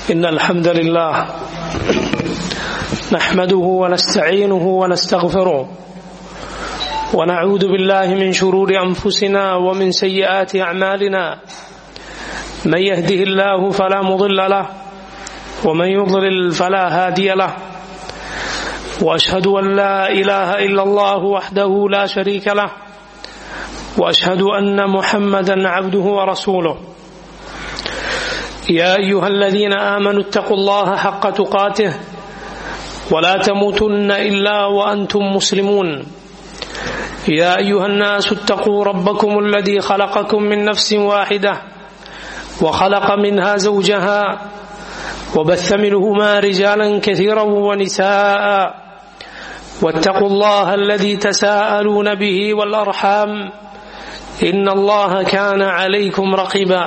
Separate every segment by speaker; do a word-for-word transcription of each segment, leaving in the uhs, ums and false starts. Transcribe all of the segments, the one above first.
Speaker 1: إن الحمد لله نحمده ونستعينه ونستغفره ونعوذ بالله من شرور أنفسنا ومن سيئات أعمالنا من يهده الله فلا مضل له ومن يضلل فلا هادي له وأشهد أن لا إله إلا الله وحده لا شريك له وأشهد أن محمدا عبده ورسوله يا أيها الذين آمنوا اتقوا الله حق تقاته ولا تموتن إلا وأنتم مسلمون يا أيها الناس اتقوا ربكم الذي خلقكم من نفس واحدة وخلق منها زوجها وبث منهما رجالا كثيرا ونساء واتقوا الله الذي تساءلون به والأرحام إن الله كان عليكم رقيبا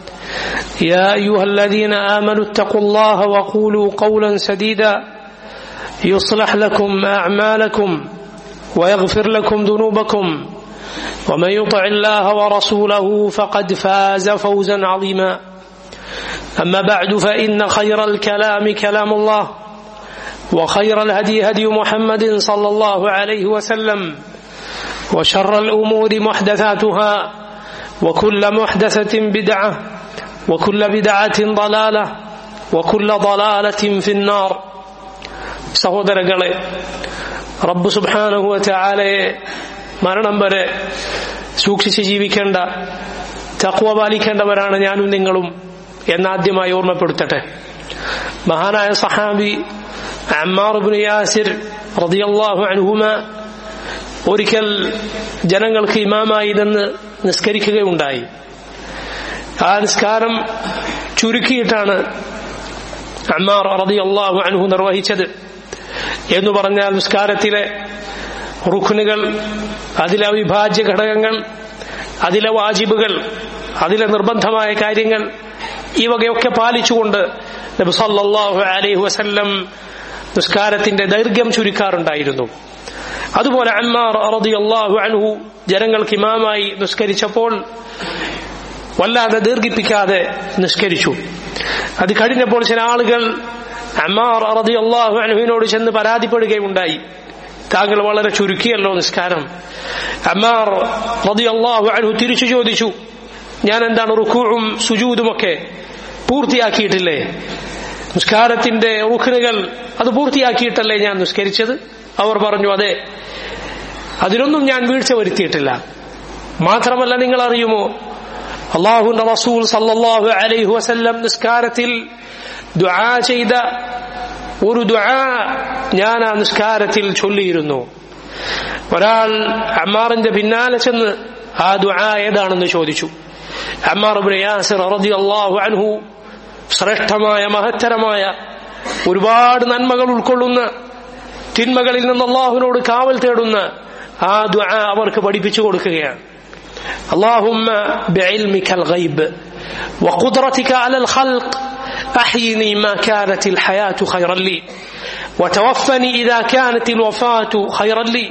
Speaker 1: يا أيها الذين آمنوا اتقوا الله وقولوا قولا سديدا يصلح لكم أعمالكم ويغفر لكم ذنوبكم ومن يطع الله ورسوله فقد فاز فوزا عظيما أما بعد فإن خير الكلام كلام الله وخير الهدي هدي محمد صلى الله عليه وسلم وشر الأمور محدثاتها وكل محدثة بدعة وكل بدعة ضلالة وكل ضلالة في النار സഹോദരങ്ങളെ, റബ്ബ് സുബ്ഹാനഹു വ തആലയെ മരണം വരെ സൂക്ഷിച്ച് ജീവിക്കേണ്ട, തഖ്വ പാലിക്കേണ്ടവരാണ് ഞാനും നിങ്ങളും എന്നാദ്യമായി ഓർമ്മപ്പെടുത്തട്ടെ. മഹാനായ സഹാബി അമ്മാർ ഇബ്നു യാസിർ റളിയല്ലാഹു അൻഹുമ ഒരിക്കൽ ജനങ്ങൾക്ക് ഇമാമായി നിന്ന് നിസ്കരിക്കുകയുണ്ടായി. ആ നിസ്കാരം ചുരുക്കിയിട്ടാണ് അമ്മാർ റളിയല്ലാഹു അൻഹു നിർവഹിച്ചത്. എന്ന് പറഞ്ഞാൽ നിസ്കാരത്തിലെ റുക്നുകൾ, അതിലെ അവിഭാജ്യ ഘടകങ്ങൾ, അതിലെ വാജിബുകൾ, അതിലെ നിർബന്ധമായ കാര്യങ്ങൾ, ഈ വകയൊക്കെ പാലിച്ചുകൊണ്ട് നബി സല്ലല്ലാഹു അലൈഹി വസല്ലം നിസ്കാരത്തിന്റെ ദൈർഘ്യം ചുരുക്കാറുണ്ടായിരുന്നു. അതുപോലെ അമ്മാർ റളിയല്ലാഹു അൻഹു ജനങ്ങൾക്ക് ഇമാമായി നിസ്കരിച്ചപ്പോൾ വല്ലാതെ ദീർഘിപ്പിക്കാതെ നിസ്കരിച്ചു. അത് കഴിഞ്ഞപ്പോൾ ചില ആളുകൾ അമ്മാർ റളിയല്ലാഹു അൻഹുവിനോട് ചെന്ന് പരാതിപ്പെടുകയുണ്ടായി, താങ്കൾ വളരെ ചുരുക്കിയല്ലോ നിസ്കാരം. അമ്മാർ റളിയല്ലാഹു അൻഹു തിരിച്ചു ചോദിച്ചു, ഞാൻ എന്താണ് റുക്കൂഉം സുജൂദുമൊക്കെ പൂർത്തിയാക്കിയിട്ടില്ലേ? നിസ്കാരത്തിന്റെ റുക്നുകൾ അത് പൂർത്തിയാക്കിയിട്ടല്ലേ ഞാൻ നിസ്കരിച്ചത്? അവർ പറഞ്ഞു, അതെ, അതിലൊന്നും ഞാൻ വീഴ്ച വരുത്തിയിട്ടില്ല. മാത്രമല്ല, നിങ്ങൾ അറിയുമോ, അല്ലാഹുവിന്റെ റസൂൽ സല്ലല്ലാഹു അലൈഹി വസല്ലം നിസ്കാരത്തിൽ ദുആ ചെയ്ത ഒരു ദുആ ഞാൻ ആ നിസ്കാരത്തിൽ ചൊല്ലിയിരുന്നു. ഒരാൾ അമ്മാറിന്റെ പിന്നാലെ ചെന്ന് ആ ദുആ ഏതാണെന്ന് ചോദിച്ചു. അമ്മാർ ഇബ്നു യാസിർ റളിയല്ലാഹു അൻഹു ശ്രേഷ്ഠമായ, മഹത്തരമായ, ഒരുപാട് നന്മകൾ ഉൾക്കൊള്ളുന്ന, തിന്മകളിൽ നിന്ന് അല്ലാഹുവിനോട് കാവൽ തേടുന്ന ആ ദുആ അവർക്ക് പഠിപ്പിച്ചു കൊടുക്കുകയാണ്. اللهم بعلمك الغيب وقدرتك على الخلق أحيني ما كانت الحياة خيرا لي وتوفني إذا كانت الوفاة خيرا لي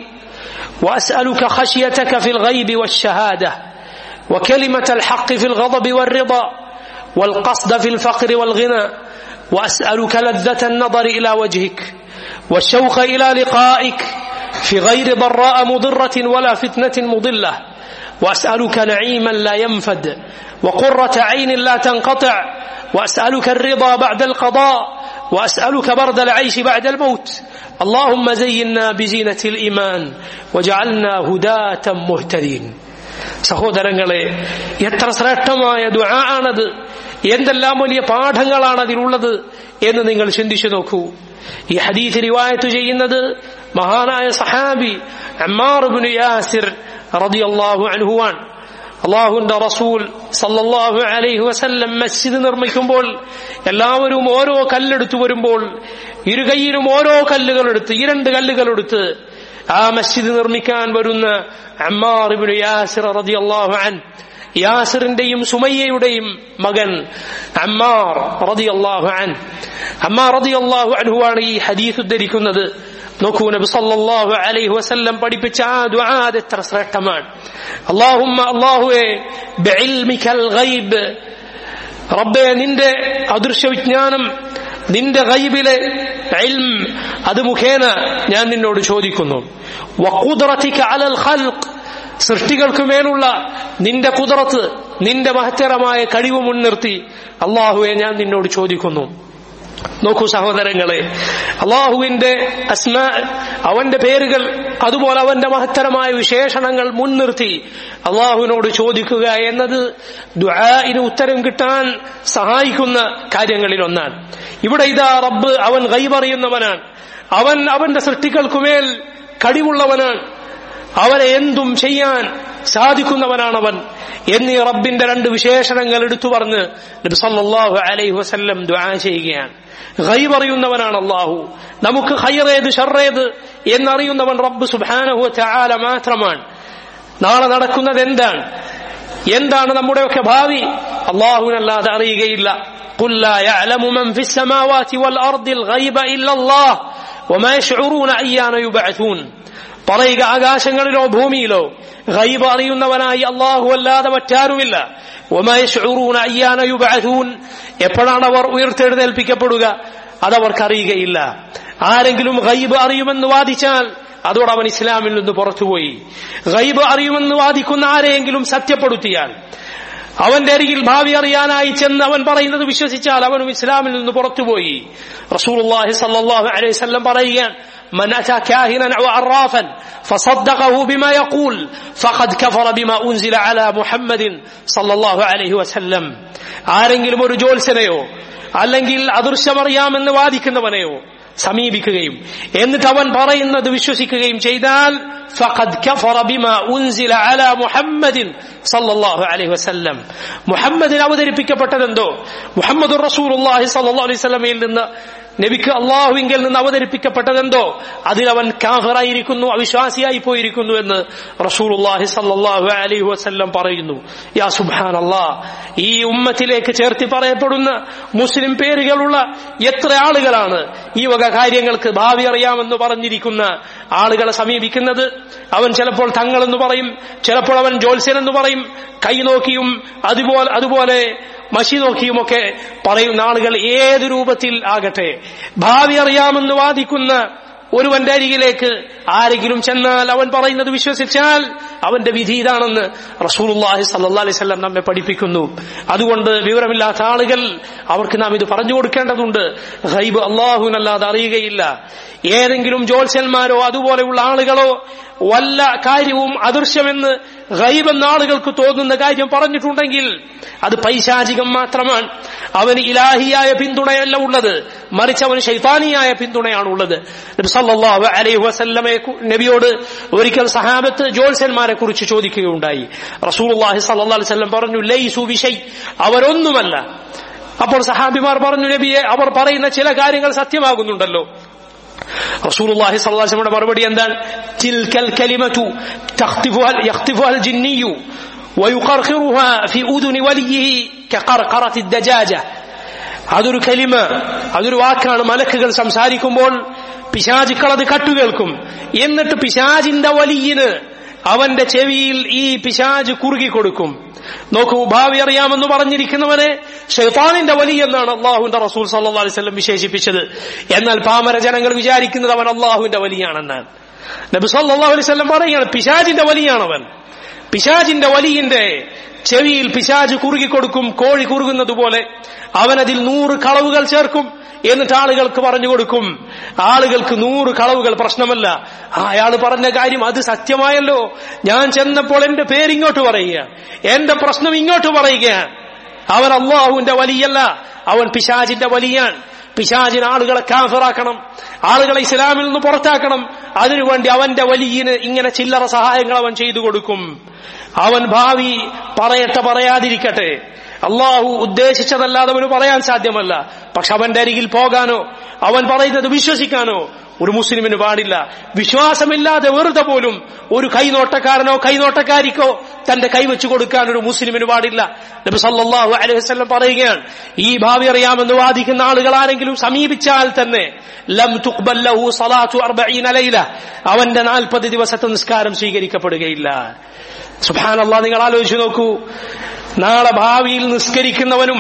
Speaker 1: وأسألك خشيتك في الغيب والشهادة وكلمة الحق في الغضب والرضا والقصد في الفقر والغنى وأسألك لذة النظر إلى وجهك والشوق إلى لقائك في غير ضراء مضرة ولا فتنة مضلة وأسألك نعيما لا ينفد وقرة عين لا تنقطع وأسألك الرضا بعد القضاء وأسألك برد العيش بعد الموت اللهم زينا بزينة الإيمان وجعلنا هداة مهتدين. സഹോദരങ്ങളെ, എത്ര ശ്രേഷ്ഠമായ ദുആ ആണത്, എന്തെല്ലാം വലിയ പാഠങ്ങളാണ് അതിലുള്ളത് എന്ന് നിങ്ങൾ ചിന്തിച്ചു നോക്കൂ. ഈ ഹദീസ് റിവായത്ത് ചെയ്യുന്നത് മഹാനായ സഹാബി അമ്മാർ ഇബ്നു യാസിർ റളിയല്ലാഹു അൻഹുവാണ്. അല്ലാഹുവിന്റെ റസൂൽ സല്ലല്ലാഹു അലൈഹി വസല്ലം മസ്ജിദ് നിർമ്മിക്കുമ്പോൾ എല്ലാവരും ഓരോ കല്ലെടുത്തു വരുമ്പോൾ ഇരു കൈയിലും ഓരോ കല്ലുകൾ എടുത്ത്, ഈ രണ്ട് കല്ലുകൾ എടുത്ത് ആ മസ്ജിദ് നിർമ്മിക്കാൻ വരുന്ന അമ്മാർ ഇബ്നു യാസിർ റളിയല്ലാഹു അൻഹു, യാസിറിന്റെയും സുമയ്യയുടെയും മകൻ അമ്മാർ റളിയല്ലാഹു അൻഹു. അമ്മാർ റളിയല്ലാഹു അൻഹുവാണ് ഈ ഹദീസ് ഉദ്ധരിക്കുന്നത്. നോക്കൂ, നബി സല്ലല്ലാഹു അലൈഹി വസല്ലം പഠിപ്പിച്ച ആ ദുആ എത്ര ശ്രേഷ്ഠമാണ്. അല്ലാഹുമ്മ, അല്ലാഹുവേ, ബിഇൽമികൽ ഗൈബ്, റബ്ബേ, നിന്റെ അദൃശ്യ വിജ്ഞാനം, നിന്റെ ഗൈബിലെ ഇൽം, അത് മുഖേന ഞാൻ നിന്നോട് ചോദിക്കുന്നു. വഖുദ്റതിക അലൽ ഖൽഖ്, സൃഷ്ടികൾക്ക് മേലുള്ള നിന്റെ ഖുദ്റത്ത്, നിന്റെ മഹത്തരമായ കഴിവ് മുൻനിർത്തി അല്ലാഹുവേ ഞാൻ നിന്നോട് ചോദിക്കുന്നു. നോക്കൂ സഹോദരങ്ങളെ, അല്ലാഹുവിന്റെ അസ്മാ, അവന്റെ പേരുകൾ, അതുപോലെ അവന്റെ മഹത്തരമായ വിശേഷണങ്ങൾ മുൻനിർത്തി അല്ലാഹുവിനോട് ചോദിക്കുക എന്നത് ദുആഇന് ഉത്തരം കിട്ടാൻ സഹായിക്കുന്ന കാര്യങ്ങളിൽ ഒന്നാണ്. ഇവിടെ ഇതാ റബ്ബ്, അവൻ ഗൈബ് അറിയുന്നവനാണ്, അവൻ അവന്റെ സൃഷ്ടികൾക്കുമേൽ കഴിവുള്ളവനാണ്, അവനെ എന്തും ചെയ്യാൻ സാധിക്കുന്നവനാണവൻ എന്നീ റബ്ബിന്റെ രണ്ട് വിശേഷണങ്ങൾ എടുത്തു പറഞ്ഞ് നബി സല്ലല്ലാഹു അലൈഹി വസല്ലം ദുആ ചെയ്യുകയാണ്. ഗൈബ് അറിയുന്നവനാണ് അല്ലാഹു, നമുക്ക് ഖൈറേത് ഷർറേത് എന്നറിയുന്നവൻ റബ്ബ് സുബ്ഹാനഹു വ തആല മാത്രമാണ്. നാളെ നടക്കുന്നത് എന്താണ്, എന്താണ് നമ്മുടെയൊക്കെ ഭാവി, അല്ലാഹുവിനല്ലാതെ അറിയുകയില്ല. ഖുൽ ലാ യഅലമു മൻ ഫിസ് സമാവാതി വൽ അർദിൽ ഗൈബ ഇല്ലല്ലാഹ് വമാ യശ്ഉറൂന അയ്യാന യുബഅസൂൻ. പറയുക, ആകാശങ്ങളിലോ ഭൂമിയിലോ ഗൈബ് അറിയുന്നവനായി അല്ലാഹു അല്ലാതെ മറ്റാരുമില്ല. വമാ യശ്ഉറൂന അയ്യാന യുബഅസൂൻ, എപ്പോഴാണ് അവർ ഉയർത്തെഴുന്നേൽപ്പിക്കപ്പെടുക അതവർക്കറിയുകയില്ല. ആരെങ്കിലും ഗൈബ് അറിയുമെന്ന് വാദിച്ചാൽ അതോടെ അവൻ ഇസ്ലാമിൽ നിന്ന് പുറത്തുപോയി. ഗൈബ് അറിയുമെന്ന് വാദിക്കുന്ന ആരെയെങ്കിലും സത്യപ്പെടുത്തിയാൽ, അവന്റെ അരികിൽ ഭാവി അറിയാനായി ചെന്ന് അവൻ പറയുന്നത് വിശ്വസിച്ചാൽ അവനും ഇസ്ലാമിൽ നിന്ന് പുറത്തുപോയി. റസൂലുള്ളാഹി സ്വല്ലല്ലാഹു അലൈഹി വസല്ലം പറയുകയാണ്, من أتى كاهنا أو عرافا فصدقه بما يقول فقد كفر بما أنزل على محمد صلى الله عليه وسلم. ആരെങ്കിലും ഒരു ജോത്സ്യനെയോ അല്ലെങ്കിൽ അദൃശ്യമറിയാമെന്ന് വാദിക്കുന്നവനെയോ സമീപിക്കുകയും എന്നിട്ട് അവൻ പറയുന്നത് വിശ്വസിക്കുകയും ചെയ്താൽ ഫഖദ് കഫറ ബിമാ ഉൻസില അലാ മുഹമ്മദിൻ സല്ലല്ലാഹു അലൈഹി വസല്ലം, മുഹമ്മദിന് അവതരിപ്പിക്കപ്പെട്ടതെന്തോ, മുഹമ്മദുർ റസൂലുള്ളാഹി സല്ലല്ലാഹു അലൈഹി വസല്ലമയിൽ നിന്ന്, നബിക്ക് അല്ലാഹുവിങ്കിൽ നിന്ന് അവതരിപ്പിക്കപ്പെട്ടതെന്തോ അതിലവൻ കാഫിറായിരിക്കുന്നു, അവിശ്വാസിയായി പോയിരിക്കുന്നു എന്ന് റസൂലുള്ളാഹി സല്ലല്ലാഹു അലൈഹി വസല്ലം പറയുന്നു. യാ സുബ്ഹാനല്ലാഹ്, ഈ ഉമ്മത്തിലേക്ക് ചേർത്തി പറയപ്പെടുന്ന മുസ്ലിം പേരുകളുള്ള എത്ര ആളുകളാണ് ഈ വക കാര്യങ്ങൾക്ക് ഭാവി അറിയാമെന്ന് പറഞ്ഞിരിക്കുന്ന ആളുകളെ സമീപിക്കുന്നത്. അവൻ ചിലപ്പോൾ തങ്ങളെന്ന് പറയും, ചിലപ്പോൾ അവൻ ജോത്സ്യനെന്ന് പറയും, കൈനോക്കിയും അതുപോലെ അതുപോലെ മഷി നോക്കിയുമൊക്കെ പറയുന്ന ആളുകൾ ഏത് രൂപത്തിൽ ആകട്ടെ, ഭാവി അറിയാമെന്ന് വാദിക്കുന്ന ഒരുവന്റെ അരികിലേക്ക് ആരെങ്കിലും ചെന്നാൽ അവൻ പറയുന്നത് വിശ്വസിച്ചാൽ അവന്റെ വിധി ഇതാണെന്ന് റസൂലുള്ളാഹി സ്വല്ലല്ലാഹു അലൈഹി വസല്ലം നമ്മെ പഠിപ്പിക്കുന്നു. അതുകൊണ്ട് വിവരമില്ലാത്ത ആളുകൾ, അവർക്ക് നാം ഇത് പറഞ്ഞു കൊടുക്കേണ്ടതുണ്ട്. ഗൈബ് അല്ലാഹുവിനല്ലാതെ അറിയുകയില്ല. ഏതെങ്കിലും ജോത്സ്യന്മാരോ അതുപോലെയുള്ള ആളുകളോ വല്ല കാര്യവും അദൃശ്യമെന്ന് ഗൈബെന്ന ആളുകൾക്ക് തോന്നുന്ന കാര്യം പറഞ്ഞിട്ടുണ്ടെങ്കിൽ അത് പൈശാചികം മാത്രമാണ്. അവന് ഇലാഹിയായ പിന്തുണയല്ല ഉള്ളത്, മറിച്ച് അവന് ശൈത്താനിയായ പിന്തുണയാണുള്ളത്. നബി സല്ലല്ലാഹു അലൈഹി വസല്ലമയെ നബിയോട് ഒരിക്കൽ സഹാബത്ത് ജോത്സ്യന്മാരെ കുറിച്ച് ചോദിക്കുകയുണ്ടായി. റസൂലുള്ളാഹി സ്വല്ലല്ലാഹു അലൈഹി വസല്ലം പറഞ്ഞു, ലൈസു ബിശൈ, അവരൊന്നുമല്ല. അപ്പോൾ സഹാബിമാർ പറഞ്ഞു, നബിയെ, അവർ പറയുന്ന ചില കാര്യങ്ങൾ സത്യമാകുന്നുണ്ടല്ലോ. റസൂലുള്ളാഹി സ്വല്ലല്ലാഹു അലൈഹി വസല്ലമയുടെ മറുപടി എന്താണ്? തിൽകൽ കലിമതു തഖ്തിഫുഹ യഖ്തിഫുഹൽ ജിന്നിയു വയുഖർഖിറുഹാ ഫി ഉദുനി വലിയിഹി കഖർഖറത്തി ദജാജ. അതൊരു കലിമ, അതൊരു വാക്കാണ്. മലക്കുകൾ സംസാരിക്കുമ്പോൾ പിശാചുക്കൾ അത് കട്ടുകേൾക്കും. എന്നിട്ട് പിശാചിന്റെ വലിയിന് അവന്റെ ചെവിയിൽ ഈ പിശാച് കുറുകി കൊടുക്കും. നോക്കൂ, ഭാവി അറിയാമെന്ന് പറഞ്ഞിരിക്കുന്നവനെ ശൈത്താനിന്റെ വലി എന്നാണ് അള്ളാഹുവിന്റെ റസൂൽ സല്ലല്ലാഹു അലൈഹി വസല്ലം വിശേഷിപ്പിച്ചത്. എന്നാൽ പാമര ജനങ്ങൾ വിചാരിക്കുന്നത് അവൻ അള്ളാഹുവിന്റെ വലിയാണെന്നാണ്. നബി സല്ലല്ലാഹു അലൈഹി വസല്ലം പറയുകയാണ്, പിശാചിന്റെ വലിയാണവൻ. പിശാചിന്റെ വലിയിന്റെ ചെവിയിൽ പിശാച് കുറുകി കൊടുക്കും, കോഴി കുറുകുന്നത് പോലെ. അവനതിൽ നൂറ് കളവുകൾ ചേർക്കും. എന്നിട്ട് ആളുകൾക്ക് പറഞ്ഞു കൊടുക്കും. ആളുകൾക്ക് നൂറ് കളവുകൾ പ്രശ്നമല്ല, അയാൾ പറഞ്ഞ കാര്യം അത് സത്യമായല്ലോ, ഞാൻ ചെന്നപ്പോൾ എന്റെ പേരിങ്ങോട്ട് പറയുക, എന്റെ പ്രശ്നം ഇങ്ങോട്ട് പറയുകയാണ്. അവൻ അല്ലാഹുവിന്റെ വലിയല്ല, അവൻ പിശാചിന്റെ വലിയാണ്. പിശാചിന് ആളുകളെ കാഫിറാക്കണം, ആളുകളെ ഇസ്ലാമിൽ നിന്ന് പുറത്താക്കണം. അതിനുവേണ്ടി അവന്റെ വലിയിന് ഇങ്ങനെ ചില്ലറ സഹായങ്ങൾ അവൻ ചെയ്തു കൊടുക്കും. അവൻ ഭാവി പറയട്ടെ പറയാതിരിക്കട്ടെ, അള്ളാഹു ഉദ്ദേശിച്ചതല്ലാതെ അവന് പറയാൻ സാധ്യമല്ല. പക്ഷെ അവന്റെ അരികിൽ പോകാനോ അവൻ പറയുന്നത് വിശ്വസിക്കാനോ ഒരു മുസ്ലിമിന് പാടില്ല. വിശ്വാസമില്ലാതെ വെറുതെ പോലും ഒരു കൈനോട്ടക്കാരനോ കൈനോട്ടക്കാരിക്കോ തന്റെ കൈവച്ചു കൊടുക്കാൻ ഒരു മുസ്ലിമിന് പാടില്ല. നബി സല്ലല്ലാഹു അലൈഹി വസല്ലം പറയുകയാണ്, ഈ ഭാവി അറിയാമെന്ന് വാദിക്കുന്ന ആളുകൾ ആരെങ്കിലും സമീപിച്ചാൽ തന്നെ ലം തുഖ്ബൽ ലഹു സ്വലാത്തു അർബഈന ലൈല, അവന്റെ നാൽപ്പത് ദിവസത്തെ നിസ്കാരം സ്വീകരിക്കപ്പെടുകയില്ല. സുബ്ഹാനല്ലാഹ്, നിങ്ങൾ ആലോചിച്ചു നോക്കൂ, നാളെ ഭാവിയിൽ നിസ്കരിക്കുന്നവനും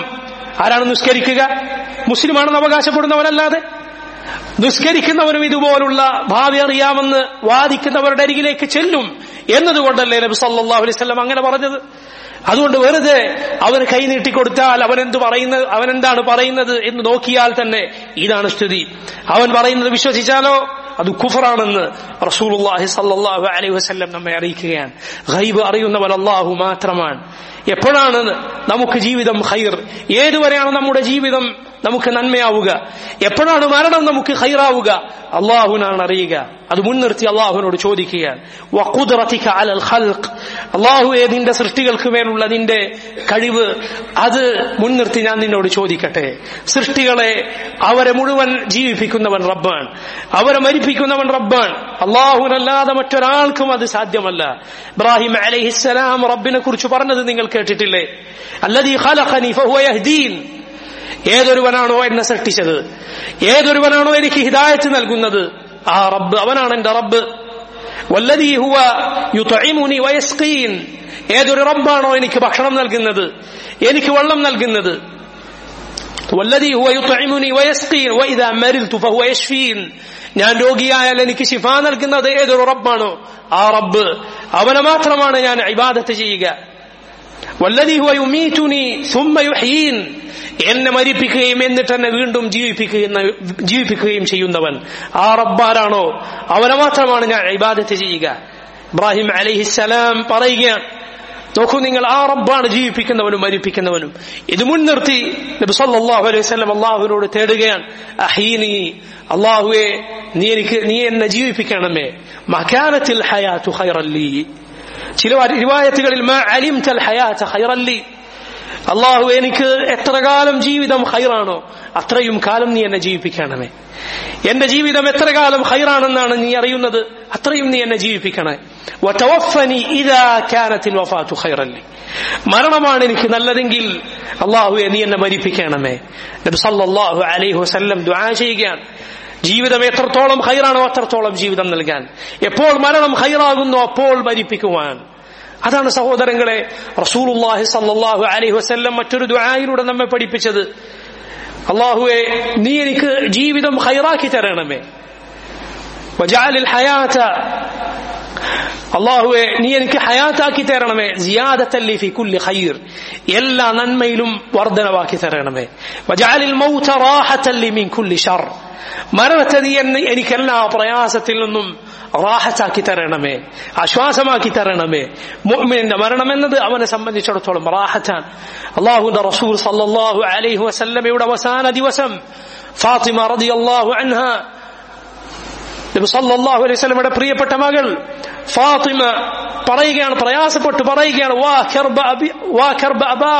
Speaker 1: ആരാണ് നിസ്കരിക്കുക? മുസ്ലിമാണെന്ന് അവകാശപ്പെടുന്നവരല്ലാതെ. നിസ്കരിക്കുന്നവരും ഇതുപോലുള്ള ഭാവി അറിയാമെന്ന് വാദിക്കുന്നവരുടെ അരികിലേക്ക് ചെല്ലും എന്നതുകൊണ്ടല്ലേ നബി സല്ലല്ലാഹു അലൈഹി വസല്ലം അങ്ങനെ പറഞ്ഞത്? അതുകൊണ്ട് വെറുതെ അവന് കൈ നീട്ടിക്കൊടുത്താൽ അവൻ എന്ത് പറയുന്നത്, അവൻ എന്താണ് പറയുന്നത് എന്ന് നോക്കിയാൽ തന്നെ ഇതാണ് സ്ഥിതി. അവൻ പറയുന്നത് വിശ്വസിച്ചാലോ അത് കുഫറാണെന്ന് റസൂലുള്ളാഹി സ്വല്ലല്ലാഹു അലൈഹി വസല്ലം നമ്മെ അറിയിക്കുകയാണ്. ഗൈബ് അറിയുന്നവൻ അല്ലാഹു മാത്രമാണ്. എപ്പോഴാണ് നമുക്ക് ജീവിതം ഖൈർ, ഏതുവരെയാണ് നമ്മുടെ ജീവിതം നമുക്ക് നന്മയാവുക, എപ്പോഴാണ് മരണം നമുക്ക് ഖൈറാവുക, അള്ളാഹുവിനാണ് അറിയുക. അത് മുൻനിർത്തി അള്ളാഹുവിനോട് ചോദിക്കുകയാണ്. വഖുദ്റതിക അലൽ ഖൽഖ്, അള്ളാഹുവേ നിന്റെ സൃഷ്ടികൾക്ക് മേലുള്ള നിന്റെ കഴിവ് അത് മുൻനിർത്തി ഞാൻ നിന്നോട് ചോദിക്കട്ടെ. സൃഷ്ടികളെ അവരെ മുഴുവൻ ജീവിപ്പിക്കുന്നവൻ റബ്ബാണ്, അവരെ മരിപ്പിക്കുന്നവൻ റബ്ബാണ്. അള്ളാഹുവിനല്ലാതെ മറ്റൊരാൾക്കും അത് സാധ്യമല്ല. ഇബ്രാഹിം അലൈഹിസ്സലാം റബ്ബിനെ കുറിച്ച് പറഞ്ഞത് നിങ്ങൾ കേട്ടിട്ടില്ലേ? അല്ലദീ ഖലഖനി ഫഹുവ യഹ്ദീൻ, ഏതൊരുവനാണോ എന്നെ സൃഷ്ടിച്ചത്, ഏതൊരുവനാണോ എനിക്ക് ഹിദായത്ത് നൽകുന്നത്, ആ റബ്ബ് അവനാണ് എന്റെ റബ്ബ്. വല്ലദീ ഹുവ യുത്ഇമുനി വയസ്ഖീൻ, ഏതൊരു റബ്ബാണോ എനിക്ക് ഭക്ഷണം നൽകുന്നത്, എനിക്ക് വെള്ളം നൽകുന്നത്. വല്ലദീ ഹുവ യുത്ഇമുനി വയസ്ഖീൻ വഇദാ മരിൽതു ഫഹുവ യശ്ഫീൻ, ഞാൻ രോഗിയായാൽ എനിക്ക് ശിഫ നൽകുന്നത് ഏതൊരു റബ്ബാണോ ആ റബ്ബ് അവനെ മാത്രമാണ് ഞാൻ ഇബാദത്ത് ചെയ്യുക. വല്ലദീ ഹുവ യുമീതുനി സുമ്മ യുഹ്യീൻ, എന്നെ മരിപ്പിക്കുകയും എന്നിട്ട് എന്നെ വീണ്ടും ജീവിപ്പിക്കുന്ന ജീവിപ്പിക്കുകയും ചെയ്യുന്നവൻ ആ റബ്ബാരാണോ അവനെ മാത്രമാണ് ഞാൻ ഇബാദത്ത് ചെയ്യുക. ഇബ്രാഹിം അലൈഹിസ്സലാം പറയുകയാണ്, നോക്കൂ നിങ്ങൾ, ആ റബ്ബാണ് ജീവിപ്പിക്കുന്നവനും മരിപ്പിക്കുന്നവനും. ഇത് മുൻനിർത്തി നബി സല്ലല്ലാഹു അലൈഹി വസല്ലം അല്ലാഹുവിനോട് തേടുകയാണ്, അഹീനി, അല്ലാഹുവേ നീ എനിക്ക് നീ എന്നെ ജീവിപ്പിക്കണമേ. മകാനത്തിൽ ഹയാതു ഖൈറൻ ലീ, ചില റിവായത്തുകളിൽ മാ അലിംതൽ ഹയാത ഖൈറൻ ലീ, അല്ലാഹു എനിക്ക് എത്ര കാലം ജീവിതം ഖൈറാണോ അത്രയും കാലം നീ എന്നെ ജീവിപ്പിക്കണമേ. എന്റെ ജീവിതം എത്ര കാലം ഖൈറാണെന്നാണ് നീ അറിയുന്നത്, അത്രയും നീ എന്നെ ജീവിപ്പിക്കണേ. വതവഫനി ഇദാ കാനത്തിൽ വഫാതു ഖൈറൻ ലി, മരണമാണ് എനിക്ക് നല്ലതെങ്കിൽ അല്ലാഹുവേ നീ എന്നെ മരിപ്പിക്കണമേ. നബി സല്ലല്ലാഹു അലൈഹി വസല്ലം ദുആ ചെയ്യുകയാണ്, ജീവിതം എത്രത്തോളം ഖൈറാണോ അത്രത്തോളം ജീവിതം നൽകാൻ, എപ്പോൾ മരണം ഖൈറാകുന്നു അപ്പോൾ മരിപ്പിക്കുവാൻ. അതാണ് സഹോദരങ്ങളെ റസൂലുള്ളാഹി സ്വല്ലല്ലാഹു അലൈഹി വസല്ലം മറ്റൊരു ദുആയിലൂടെ നമ്മെ പഠിപ്പിച്ചത്. അല്ലാഹുവേ നീ എനിക്ക് ജീവിതം ഖൈറാക്കി തരണമേ. വജഅലിൽ ഹയാത, അല്ലാഹുവേ നീ എനിക്ക് ഹയാത്താക്കി തരണമേ. സിയാദത്തൻ ലി ഫി കുല്ലി ഖൈർ, എല്ലാ നന്മയിലും വർധനവാക്കി തരണമേ. വജഅലിൽ മൗത റാഹത്തൻ ലി മിൻ കുല്ലി ശർ, മരണത്തെ നീ എനിക്ക് എല്ലാ പ്രയാസത്തിൽ നിന്നും റാഹത്താക്കി തരണമേ, ആശ്വാസമാക്കി തരണമേ. മുഅ്മിനിന്റെ മരണം എന്നത് അവനെ സംബന്ധിച്ചിടത്തോളം റാഹത്താണ്. അല്ലാഹുവിന്റെ റസൂൽ സല്ലല്ലാഹു അലൈഹി വസല്ലമയുടെ അവസാന ദിവസം ഫാത്തിമ റളിയല്ലാഹു അൻഹ, നബി സല്ലല്ലാഹു അലൈഹി വസല്ലമയുടെ പ്രിയപ്പെട്ട മകൾ ഫാത്തിമ പറയുകയാണ്, പ്രയാസപ്പെട്ട് പറയുകയാണ്, വാ കർബ അബി വാ കർബ അബാ,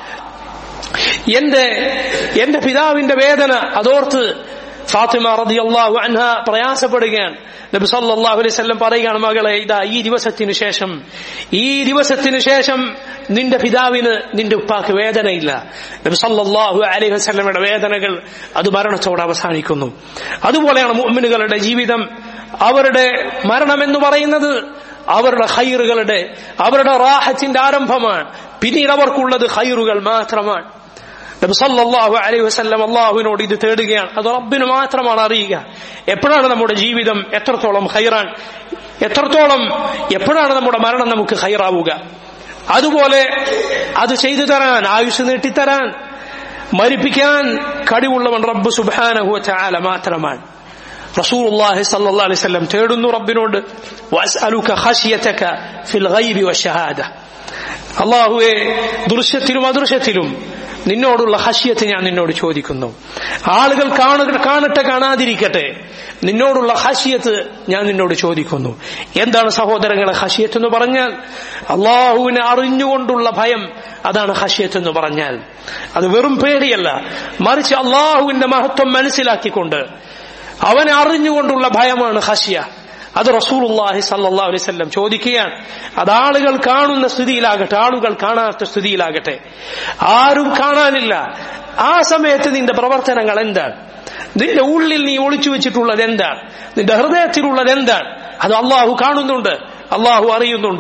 Speaker 1: എന്റെ എന്റെ പിതാവിന്റെ വേദന അതോർത്ത് ഫാത്തിമ റളിയല്ലാഹു അൻഹ പ്രയാസപ്പെടുകയാണ്. നബി സല്ലല്ലാഹു അലൈഹി വസല്ലം പറയുകയാണ്, മകളെ ഇതാ ഈ ദിവസത്തിനു ശേഷം ഈ ദിവസത്തിനു ശേഷം നിന്റെ പിതാവിന് നിന്റെ ഉപ്പാക്ക് വേദനയില്ല. നബി സല്ലല്ലാഹു അലൈഹി വസല്ലമയുടെ വേദനകൾ അത് മരണത്തോടെ അവസാനിക്കുന്നു. അതുപോലെയാണ് മുഅ്മിനുകളുടെ ജീവിതം. അവരുടെ മരണം എന്ന് പറയുന്നത് അവരുടെ ഖൈറുകളുടെ അവരുടെ റാഹത്തിന്റെ ആരംഭമാണ്. പിന്നീട് അവർക്കുള്ളത് ഖൈറുകൾ മാത്രമാണ്. നബി സല്ലല്ലാഹു അലൈഹി വസല്ലം അല്ലാഹുവിനോട് ഇത് തേടുകയാണ്. അത് റബ്ബിന് മാത്രമാണ് അറിയുക. എപ്പോഴാണ് നമ്മുടെ ജീവിതം എത്രത്തോളം ഖൈറാൻ, എത്രത്തോളം എപ്പോഴാണ് നമ്മുടെ മരണം നമുക്ക് ഖൈറാവുക. അതുപോലെ അത് ചെയ്തു തരാൻ, ആയുസ് നീട്ടിത്തരാൻ, മരിപ്പിക്കാൻ കഴിവുള്ളവൻ റബ്ബ് സുബ്ഹാനഹു വ തആല മാത്രമാണ്. റസൂലുള്ളാഹി സ്വല്ലല്ലാഹു അലൈഹി വസല്ലം തേടുന്നു റബ്ബിനോട്, വഅസ്അലുക ഖശിയതക ഫിൽ ഗൈബി വശഹാദ, അല്ലാഹുവേ ദൃശ്യത്തിലും അദൃശ്യത്തിലും നിന്നോടുള്ള ഖശിയത്ത് ഞാൻ നിന്നോട് ചോദിക്കുന്നു. ആളുകൾ കാണട്ടെ കാണാതിരിക്കട്ടെ, നിന്നോടുള്ള ഖശിയത്ത് ഞാൻ നിന്നോട് ചോദിക്കുന്നു. എന്താണ് സഹോദരങ്ങളെ ഖശിയത്ത് എന്ന് പറഞ്ഞാൽ? അള്ളാഹുവിനെ അറിഞ്ഞുകൊണ്ടുള്ള ഭയം, അതാണ് ഖശിയത്ത് എന്ന് പറഞ്ഞാൽ. അത് വെറും പേടിയല്ല, മറിച്ച് അള്ളാഹുവിന്റെ മഹത്വം മനസ്സിലാക്കിക്കൊണ്ട് അവനെ അറിഞ്ഞുകൊണ്ടുള്ള ഭയമാണ് ഖശിയ. അത് റസൂലുള്ളാഹി സ്വല്ലല്ലാഹു അലൈഹി വസല്ലം ചോദിക്കുകയാണ്. അത് ആളുകൾ കാണുന്ന സ്ഥിതിയിലാകട്ടെ, ആളുകൾ കാണാത്ത സ്ഥിതിയിലാകട്ടെ, ആരും കാണാനില്ല, ആ സമയത്ത് നിന്റെ പ്രവർത്തനങ്ങൾ എന്താണ്, നിന്റെ ഉള്ളിൽ നീ ഒളിച്ചു വെച്ചിട്ടുള്ളത് എന്താണ്, നിന്റെ ഹൃദയത്തിലുള്ളത് എന്താണ്, അത് അള്ളാഹു കാണുന്നുണ്ട്, അള്ളാഹു അറിയുന്നുണ്ട്.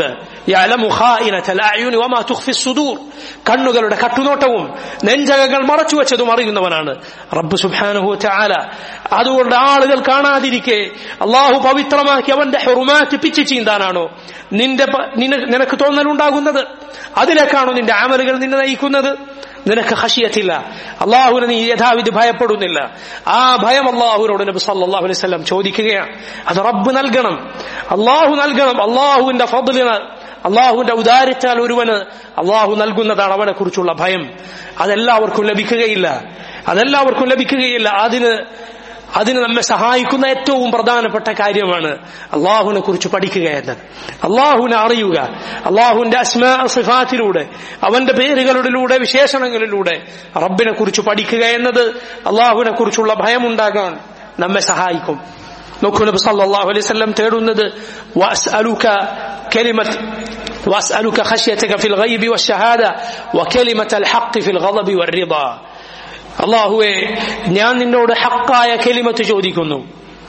Speaker 1: യഅലമു ഖായിനതൽ അഅ്യുനി വമാ തുഖ്ഫി സുദൂർ, കണ്ണുകളുടെ കട്ടുനോട്ടവും നെഞ്ചകങ്ങൾ മറച്ചുവെച്ചതും അറിയുന്നവനാണ് റബ്ബ് സുബ്ഹാനഹു വ തആല. അതുകൊണ്ട് ആളുകൾ കാണാതിരിക്കെ അള്ളാഹു പവിത്രമാക്കി അവന്റെ ഹുറുമാറ്റ് പിച്ചു ചീന്താനാണോ നിന്റെ നിനക്ക് തോന്നലുണ്ടാകുന്നത്? അതിലേക്കാണോ നിന്റെ അമലുകൾ നിന്നെ നയിക്കുന്നത്? നിനക്ക് ഖശിയത്തില്ല, അള്ളാഹുവിനെ നീ യഥാവിധി ഭയപ്പെടുന്നില്ല. ആ ഭയം അള്ളാഹുവിനോട് നബി സല്ലല്ലാഹു അലൈഹി വസല്ലം ചോദിക്കുകയാണ്. അത് റബ്ബ് നൽകണം, അള്ളാഹു നൽകണം. അള്ളാഹുവിന്റെ ഫദ്ലിന്, അള്ളാഹുവിന്റെ ഉദാരത്താൽ ഒരുവന് അള്ളാഹു നൽകുന്നതാണ് അവനെ കുറിച്ചുള്ള ഭയം. അതെല്ലാവർക്കും ലഭിക്കുകയില്ല, അതെല്ലാവർക്കും ലഭിക്കുകയില്ല. അതിന് അതിന് നമ്മെ സഹായിക്കുന്ന ഏറ്റവും പ്രധാനപ്പെട്ട കാര്യമാണ് അള്ളാഹുവിനെ കുറിച്ച് പഠിക്കുക എന്നത്. അള്ളാഹുവിനെ അറിയുക, അള്ളാഹുവിന്റെ അസ്മാ സിഫാത്തിലൂടെ, അവന്റെ പേരുകളിലൂടെ, വിശേഷണങ്ങളിലൂടെ റബ്ബിനെ കുറിച്ച് പഠിക്കുക എന്നത് അള്ളാഹുവിനെ കുറിച്ചുള്ള ഭയമുണ്ടാകാൻ നമ്മെ സഹായിക്കും. നോക്കൂ, നബി സല്ലല്ലാഹു അലൈഹി വസല്ലം തേടുന്നത് വഅസ്അലുക കലിമത്ത് വഅസ്അലുക ഖശിയതക ഫിൽ ഗൈബി വശഹാദ വകലിമത്തൽ ഹഖ് ഫിൽ ഗളബി വറിദ. അല്ലാഹുവേ, ഞാൻ നിന്നോട് ഹക്കായ കലിമത്ത് ചോദിക്കുന്നു,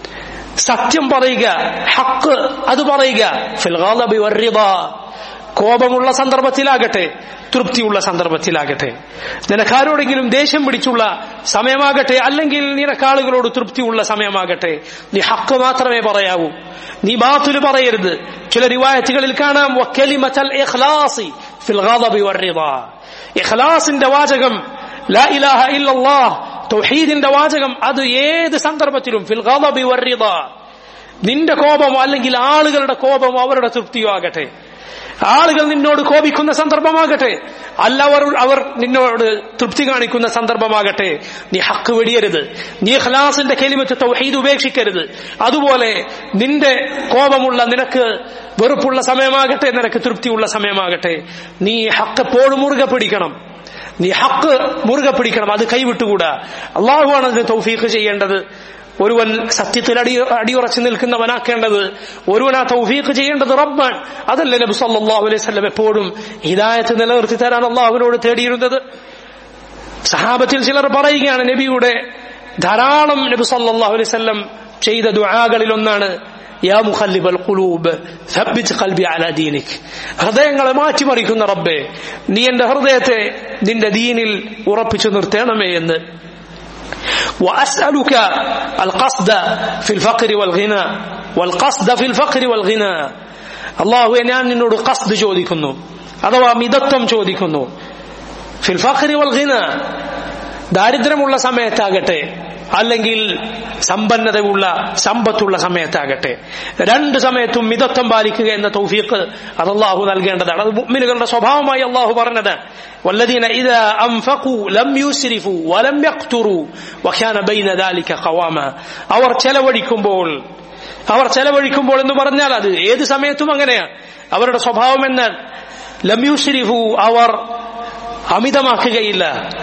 Speaker 1: സത്യം പറയുക, ഹക്ക് അത് പറയുക, ഫിൽ ഗളബി വറിദ, കോപമുള്ള സന്ദർഭത്തിലാകട്ടെ തൃപ്തിയുള്ള സന്ദർഭത്തിലാകട്ടെ, നിനക്കാരോടെങ്കിലും ദേഷ്യം പിടിച്ചുള്ള സമയമാകട്ടെ അല്ലെങ്കിൽ നിനക്കാളുകളോട് തൃപ്തിയുള്ള സമയമാകട്ടെ, നീ ഹക്ക് മാത്രമേ പറയാവൂ, നീ ബാത്തില് പറയരുത്. ചില റിവായത്തുകളിൽ കാണാം വകലിമത്തൽ ഇഖ്ലാസി ഫിൽ ഗളബി വറിദ, ഇഖ്ലാസിന്റെ വാചകം, ലാ ഇലാഹ ഇല്ലല്ലാഹ്, തൗഹീദിന്റെ വാചകം, അത് ഏത് സന്ദർഭത്തിലും ഫിൽ ഗളബി വറിദ, നിന്റെ കോപമോ അല്ലെങ്കിൽ ആളുകളുടെ കോപമോ അവരുടെ തൃപ്തിയോ ആകട്ടെ, ആളുകൾ നിന്നോട് കോപിക്കുന്ന സന്ദർഭമാകട്ടെ അല്ല അവർ അവർ നിന്നോട് തൃപ്തി കാണിക്കുന്ന സന്ദർഭമാകട്ടെ, നീ ഹക്ക് വെടിയരുത്, നീ ഇഖ്ലാസിന്റെ കലിമത്ത് തൗഹീദ് ഉപേക്ഷിക്കരുത്. അതുപോലെ നിന്റെ കോപമുള്ള, നിനക്ക് വെറുപ്പുള്ള സമയമാകട്ടെ നിനക്ക് തൃപ്തിയുള്ള സമയമാകട്ടെ, നീ ഹക്ക് എപ്പോഴും മുറുകെ പിടിക്കണം, നീ ഹക്ക് മുറുകെ പിടിക്കണം, അത് കൈവിട്ടുകൂടാ. അള്ളാഹുവാണ് അതിന് തൗഫീഖ് ചെയ്യേണ്ടത്. ഒരുവൻ സത്യത്തിൽ അടി അടിയുറച്ചു നിൽക്കുന്നവനാക്കേണ്ടത്, ഒരുവൻ ആ തൗഫീഖ് ചെയ്യേണ്ടത് റബ്ബാൻ. അതല്ലേ നബി സല്ലല്ലാഹു അലൈഹി വസല്ലം എപ്പോഴും ഹിദായത്ത് നിലനിർത്തി തരാൻ അള്ളാഹുവിനോട് തേടിയിരുന്നത്. സഹാബത്തിൽ ചിലർ പറയുകയാണ്, നബിയുടെ ധാരാളം നബി സല്ലല്ലാഹു അലൈഹി വസല്ലം ചെയ്ത ദുആകളിൽ ഒന്നാണ് യാ മുഖല്ലിബൽ ഖുലൂബ് സബ്ബിത് ഖൽബി അലാ ദീനിക്, ഹൃദയങ്ങളെ മാറ്റിമറിക്കുന്ന റബ്ബേ, നീ എന്റെ ഹൃദയത്തെ നിന്റെ ദീനിൽ ഉറപ്പിച്ചു നിർത്തണമേ എന്ന്. وأسألك القصد في الفقر والغنى والقصد في الفقر والغنى. അല്ലാഹു ഞാൻ നിന്നോട് ഖസ്ദ് ചോദിക്കുന്നു, അഥവാ മിതത്വം ചോദിക്കുന്നു. ഫിൽ ഫഖ്രി വൽ ഗിന, ദാരിദ്ര്യമുള്ള സമയത്താകട്ടെ അല്ലെങ്കിൽ സമ്പന്നതയുള്ള സമ്പത്തുള്ള സമയത്താകട്ടെ, രണ്ട് സമയത്തും മിതത്വം പാലിക്കുക എന്ന തൗഫീഖ് അത് അല്ലാഹു നൽകേണ്ടതാണ്. അത് മുഅ്മിനുകളുടെ സ്വഭാവമായി അല്ലാഹു പറഞ്ഞത് വല്ലദീന ഇദാ അൻഫഖു ലം യുസ്രിഫു വലം യഖ്തുറു വകാന ബൈന ദാലിക ഖവാമ. അവർ ചെലവഴിക്കുമ്പോൾ അവർ ചെലവഴിക്കുമ്പോൾ എന്ന് പറഞ്ഞാൽ അത് ഏത് സമയത്തും അങ്ങനെയാണ് അവരുടെ സ്വഭാവം. എന്നാൽ ലം യുസ്രിഫു, അവർ അമിതമാക്കുകയില്ല,